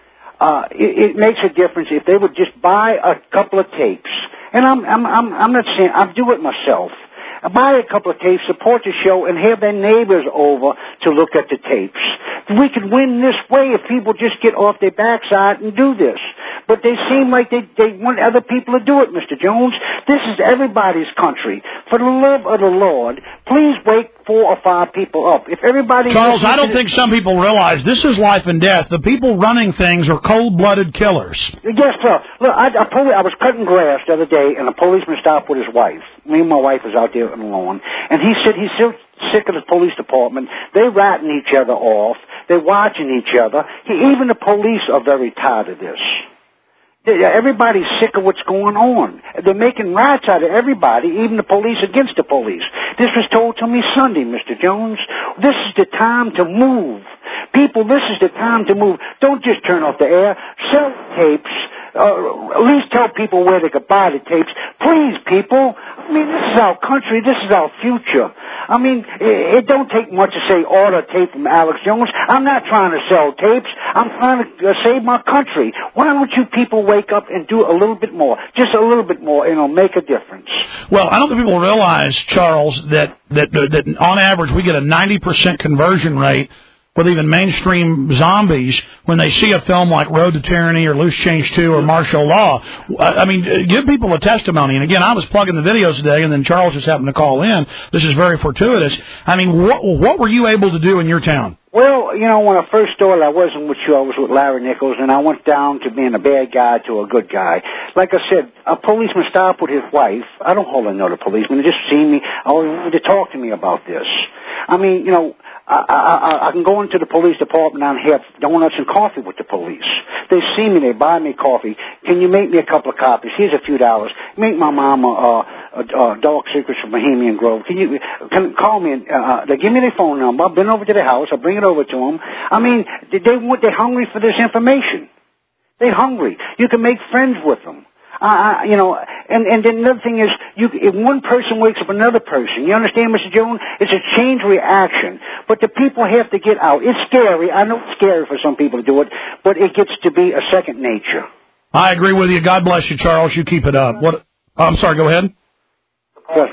Uh, it, it makes a difference if they would just buy a couple of tapes. And I'm, I'm, I'm, I'm not saying, I do it myself. I buy a couple of tapes, support the show, and have their neighbors over to look at the tapes. We could win this way if people just get off their backside and do this. But they seem like they, they want other people to do it, Mister Jones. This is everybody's country. For the love of the Lord, please wake four or five people up. If everybody... Charles, I don't think some people realize this is life and death. The people running things are cold-blooded killers. Yes, sir. Look, I, I, I was cutting grass the other day, and a policeman stopped with his wife. Me and my wife was out there on the lawn, and he said he's so sick of the police department. They ratting each other off. They're watching each other. He, even the police are very tired of this. Everybody's sick of what's going on. They're making rats out of everybody, even the police against the police. This was told to me Sunday, Mister Jones. This is the time to move. People, this is the time to move. Don't just turn off the air. Sell tapes. Uh, at least tell people where they could buy the tapes. Please, people. I mean, this is our country. This is our future. I mean, it, it don't take much to say order tape from Alex Jones. I'm not trying to sell tapes. I'm trying to uh, save my country. Why don't you people wake up and do a little bit more? Just a little bit more, and it'll make a difference. Well, I don't think people realize, Charles, that, that, that on average we get a ninety percent conversion rate with even mainstream zombies when they see a film like Road to Tyranny or Loose Change two or Martial Law. I mean, give people a testimony. And again, I was plugging the videos today, and then Charles just happened to call in. This is very fortuitous. I mean, what, what were you able to do in your town? Well, you know, when I first started, I wasn't with you. I was with Larry Nichols, and I went down to being a bad guy to a good guy. Like I said, a policeman stopped with his wife. I don't hold another policeman. They just see me. Oh, they wanted to talk to me about this. I mean, you know, I, I, I can go into the police department and have donuts and coffee with the police. They see me, they buy me coffee. Can you make me a couple of copies? Here's a few dollars. Make my mama uh, uh, Dark Secrets from Bohemian Grove. Can you can call me? And, uh, they give me their phone number. I've been over to their house. I bring it over to them. I mean, they want they're hungry for this information. They're hungry. You can make friends with them. Uh, you know, and, and then another thing is, you, if one person wakes up another person, you understand, Mister Jones? It's a chain reaction. But the people have to get out. It's scary. I know it's scary for some people to do it, but it gets to be a second nature. I agree with you. God bless you, Charles. You keep it up. What? Oh, I'm sorry. Go ahead. Yes.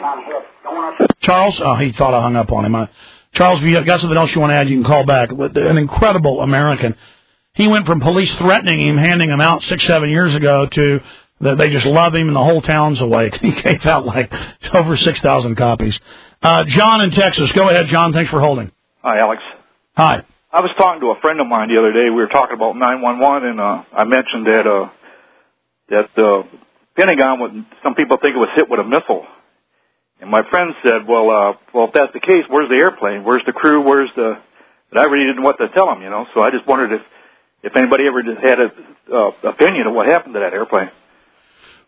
Charles? Oh, he thought I hung up on him. Uh, Charles, if you got something else you want to add, you can call back. An incredible American. He went from police threatening him, handing him out six, seven years ago, to that they just love him and the whole town's awake. He gave out like over six thousand copies. Uh, John in Texas. Go ahead, John. Thanks for holding. Hi, Alex. Hi. I was talking to a friend of mine the other day. We were talking about nine one one, and uh, I mentioned that uh, that the uh, Pentagon, would, some people think it was hit with a missile. And my friend said, well, uh, well, if that's the case, where's the airplane? Where's the crew? Where's the... But I really didn't know what to tell him, you know, so I just wondered if, if anybody ever had an uh, opinion of what happened to that airplane.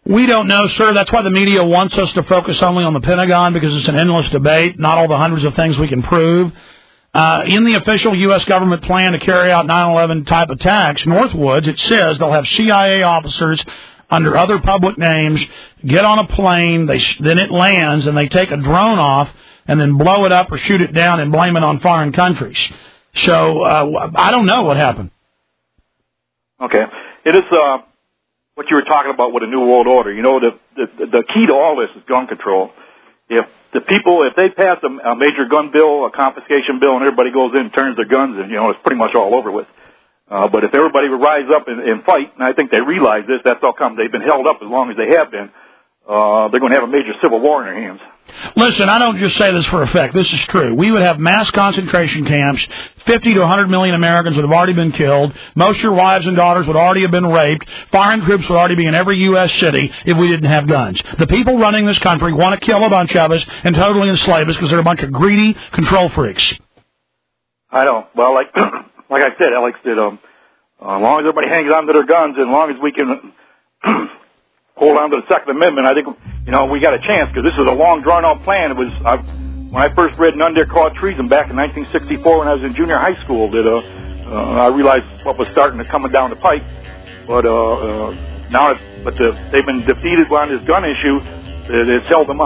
We don't know, sir. That's why the media wants us to focus only on the Pentagon, because it's an endless debate, not all the hundreds of things we can prove. Uh, in the official U S government plan to carry out nine eleven type attacks, Northwoods, it says they'll have C I A officers under other public names get on a plane, they then it lands, and they take a drone off and then blow it up or shoot it down and blame it on foreign countries. So uh, I don't know what happened. Okay. It is uh, what you were talking about with a New World Order. You know, the, the, the key to all this is gun control. If the people, if they pass a, a major gun bill, a confiscation bill, and everybody goes in and turns their guns in, you know, it's pretty much all over with. Uh, but if everybody would rise up and, and fight, and I think they realize this, that's how come they've been held up as long as they have been, uh, they're going to have a major civil war in their hands. Listen, I don't just say this for effect. This is true. We would have mass concentration camps. fifty to one hundred million Americans would have already been killed. Most of your wives and daughters would already have been raped. Foreign troops would already be in every U S city if we didn't have guns. The people running this country want to kill a bunch of us and totally enslave us because they're a bunch of greedy control freaks. I know. Well, like like I said, Alex did. Um, uh, as long as everybody hangs on to their guns, and as long as we can hold on to the Second Amendment, I think, you know, we got a chance, because this is a long, drawn-out plan. It was I, when I first read None Dare Cause Treason back in nineteen sixty-four when I was in junior high school that uh, uh, I realized what was starting to come down the pike. But uh, uh, now, it, but the, they've been defeated on this gun issue. It, it's held them up.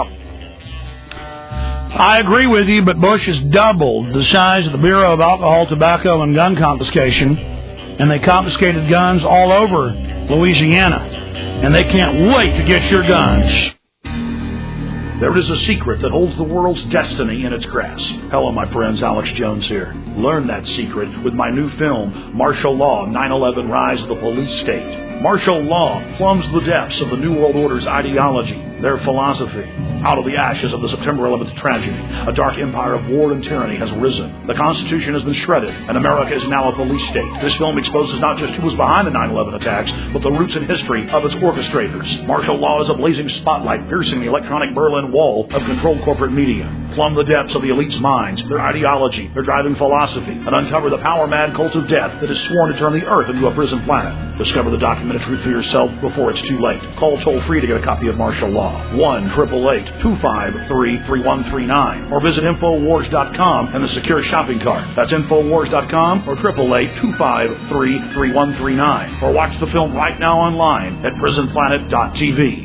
I agree with you, but Bush has doubled the size of the Bureau of Alcohol, Tobacco, and Gun Confiscation, and they confiscated guns all over Louisiana, and they can't wait to get your guns. There is a secret that holds the world's destiny in its grasp. Hello, my friends. Alex Jones here. Learn that secret with my new film, Martial Law, nine eleven Rise of the Police State. Martial law plumbs the depths of the New World Order's ideology, their philosophy. Out of the ashes of the September eleventh tragedy, a dark empire of war and tyranny has arisen. The Constitution has been shredded, and America is now a police state. This film exposes not just who was behind the nine eleven attacks, but the roots and history of its orchestrators. Martial law is a blazing spotlight piercing the electronic Berlin Wall of controlled corporate media. Plumb the depths of the elite's minds, their ideology, their driving philosophy, and uncover the power-mad cult of death that is sworn to turn the earth into a prison planet. Discover the documented truth for yourself before it's too late. Call toll-free to get a copy of Martial Law. one eight eight eight, two five three, three one three nine. Or visit Infowars dot com and the secure shopping cart. That's Infowars dot com or eight eight eight, two five three, three one three nine. Or watch the film right now online at prison planet dot t v.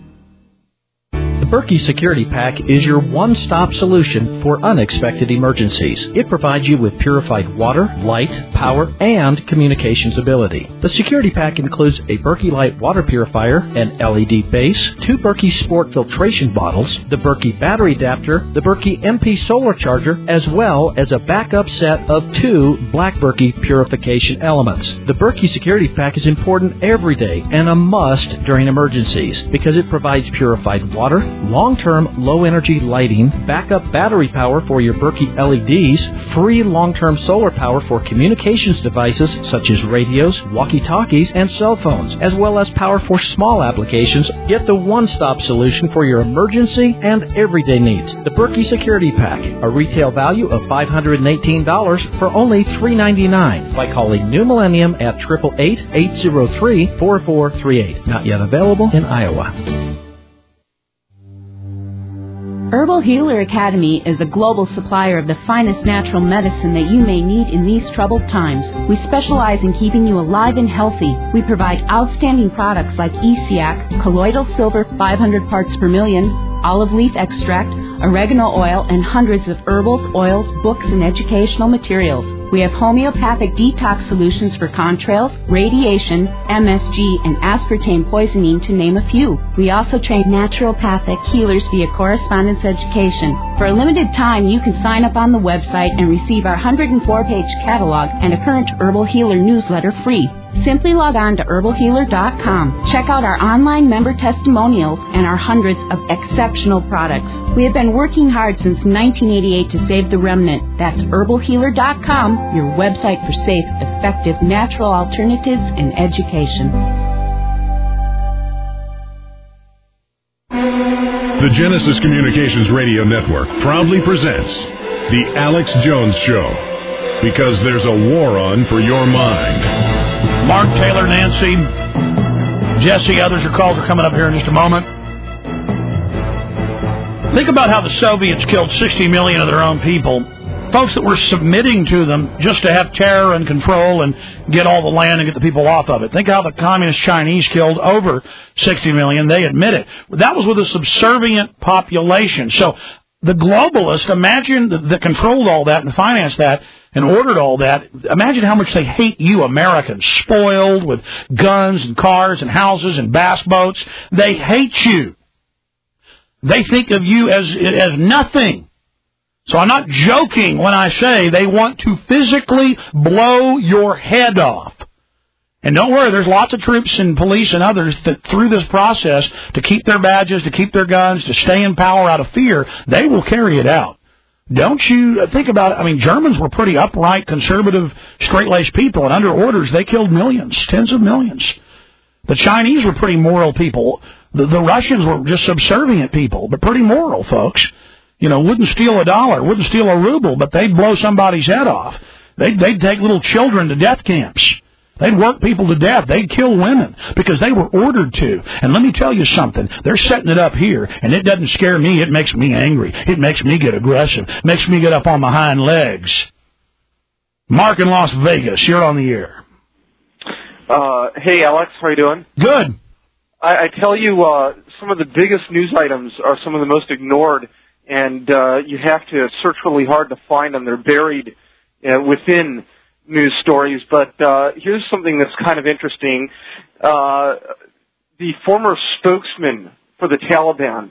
The Berkey Security Pack is your one-stop solution for unexpected emergencies. It provides you with purified water, light, power, and communications ability. The Security Pack includes a Berkey Light water purifier, an L E D base, two Berkey Sport filtration bottles, the Berkey battery adapter, the Berkey M P solar charger, as well as a backup set of two Black Berkey purification elements. The Berkey Security Pack is important every day and a must during emergencies because it provides purified water, long-term low-energy lighting, backup battery power for your Berkey L E Ds, free long-term solar power for communications devices such as radios, walkie-talkies, and cell phones, as well as power for small applications. Get the one-stop solution for your emergency and everyday needs. The Berkey Security Pack, a retail value of five hundred eighteen dollars for only three hundred ninety-nine dollars by calling New Millennium at eight eight eight, eight zero three, four four three eight. Not yet available in Iowa. Herbal Healer Academy is a global supplier of the finest natural medicine that you may need in these troubled times. We specialize in keeping you alive and healthy. We provide outstanding products like E C A C, colloidal silver five hundred parts per million, olive leaf extract, oregano oil, and hundreds of herbals, oils, books, and educational materials. We have homeopathic detox solutions for contrails, radiation, M S G, and aspartame poisoning, to name a few. We also train naturopathic healers via correspondence education. For a limited time, you can sign up on the website and receive our one hundred four page catalog and a current Herbal Healer newsletter free. Simply log on to herbal healer dot com. Check out our online member testimonials and our hundreds of exceptional products. We have been working hard since nineteen eighty-eight to save the remnant. That's herbal healer dot com, your website for safe, effective, natural alternatives and education. The Genesis Communications Radio Network proudly presents The Alex Jones Show, because there's a war on for your mind. Mark, Taylor, Nancy, Jesse, others, your calls are coming up here in just a moment. Think about how the Soviets killed sixty million of their own people, folks that were submitting to them just to have terror and control and get all the land and get the people off of it. Think how the communist Chinese killed over sixty million. They admit it. That was with a subservient population. So the globalists, imagine that, that controlled all that and financed that and ordered all that. Imagine how much they hate you Americans, spoiled with guns and cars and houses and bass boats. They hate you. They think of you as as nothing. So I'm not joking when I say they want to physically blow your head off. And don't worry, there's lots of troops and police and others that through this process, to keep their badges, to keep their guns, to stay in power out of fear, they will carry it out. Don't you think about it? I mean, Germans were pretty upright, conservative, straight-laced people, and under orders, they killed millions, tens of millions. The Chinese were pretty moral people. The, the Russians were just subservient people, but pretty moral, folks. You know, wouldn't steal a dollar, wouldn't steal a ruble, but they'd blow somebody's head off. They'd, they'd take little children to death camps. They'd work people to death. They'd kill women because they were ordered to. And let me tell you something. They're setting it up here, and it doesn't scare me. It makes me angry. It makes me get aggressive. It makes me get up on my hind legs. Mark in Las Vegas, you're on the air. Uh, hey, Alex, how are you doing? Good. I, I tell you, uh, some of the biggest news items are some of the most ignored, and uh, you have to search really hard to find them. They're buried uh, within news stories, but uh, here's something that's kind of interesting. Uh, the former spokesman for the Taliban,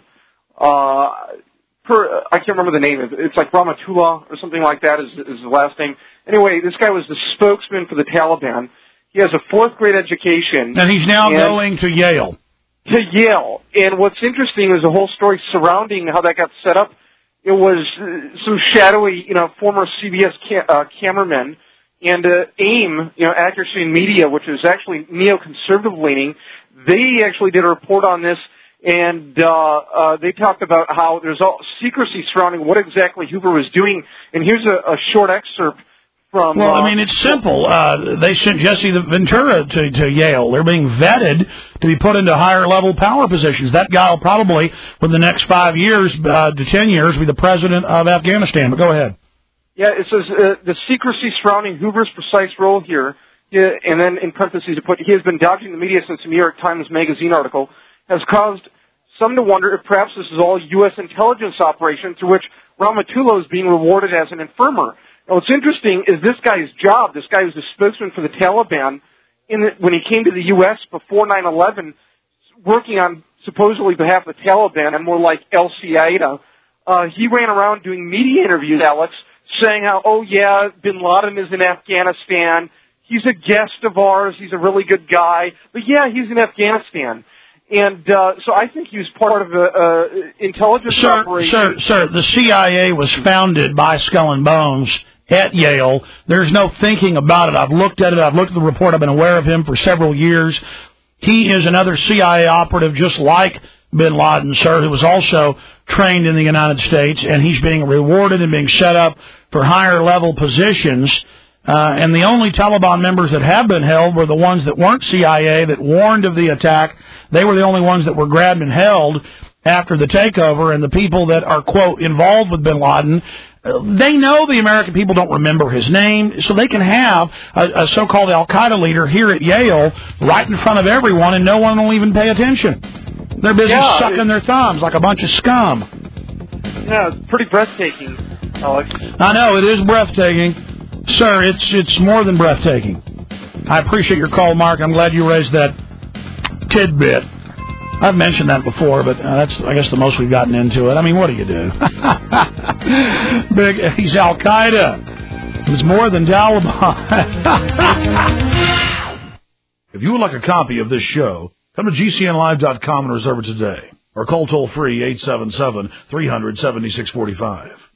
uh, per, I can't remember the name, it's like Rahmatullah or something like that is, is the last name. Anyway, this guy was the spokesman for the Taliban. He has a fourth grade education. And he's now going to Yale. To Yale. And what's interesting is the whole story surrounding how that got set up. It was uh, some shadowy, you know, former C B S ca- uh, cameramen. And uh, AIM, you know, Accuracy in Media, which is actually neoconservative leaning, they actually did a report on this, and uh, uh, they talked about how there's all secrecy surrounding what exactly Hoover was doing. And here's a, a short excerpt from. Well, uh, I mean, it's simple. Uh, they sent Jesse Ventura to, to Yale. They're being vetted to be put into higher level power positions. That guy will probably, for the next five years uh, to ten years, be the president of Afghanistan. But go ahead. Yeah, it says uh, the secrecy surrounding Hoover's precise role here, yeah, and then in parentheses it put, he has been dodging the media since the New York Times Magazine article, has caused some to wonder if perhaps this is all U S intelligence operation through which Rahmatullah is being rewarded as an informer. Now, what's interesting is this guy's job, this guy was the spokesman for the Taliban, in the, when he came to the U S before nine eleven, working on supposedly behalf of the Taliban and more like Al-Qaeda, uh, he ran around doing media interviews, Alex, saying how, oh, yeah, bin Laden is in Afghanistan. He's a guest of ours. He's a really good guy. But, yeah, he's in Afghanistan. And uh, so I think he was part of an uh, intelligence sir, operation. Sir, sir, the C I A was founded by Skull and Bones at Yale. There's no thinking about it. I've looked at it. I've looked at the report. I've been aware of him for several years. He is another C I A operative just like bin Laden, sir, who was also trained in the United States, and he's being rewarded and being set up for higher level positions. Uh, and the only Taliban members that have been held were the ones that weren't C I A, that warned of the attack. They were the only ones that were grabbed and held after the takeover. And the people that are, quote, involved with bin Laden, uh, they know the American people don't remember his name, so they can have a, a so-called Al-Qaeda leader here at Yale right in front of everyone, and no one will even pay attention. They're busy yeah, sucking it, their thumbs like a bunch of scum. Yeah, it's pretty breathtaking, Alex. I know, it is breathtaking. Sir, it's it's more than breathtaking. I appreciate your call, Mark. I'm glad you raised that tidbit. I've mentioned that before, but uh, that's, I guess, the most we've gotten into it. I mean, what do you do? Big, he's Al-Qaeda. He's more than Taliban. If you would like a copy of this show, come to G C N live dot com and reserve it today. Or call toll-free eight seven seven, three hundred, seventy-six forty-five.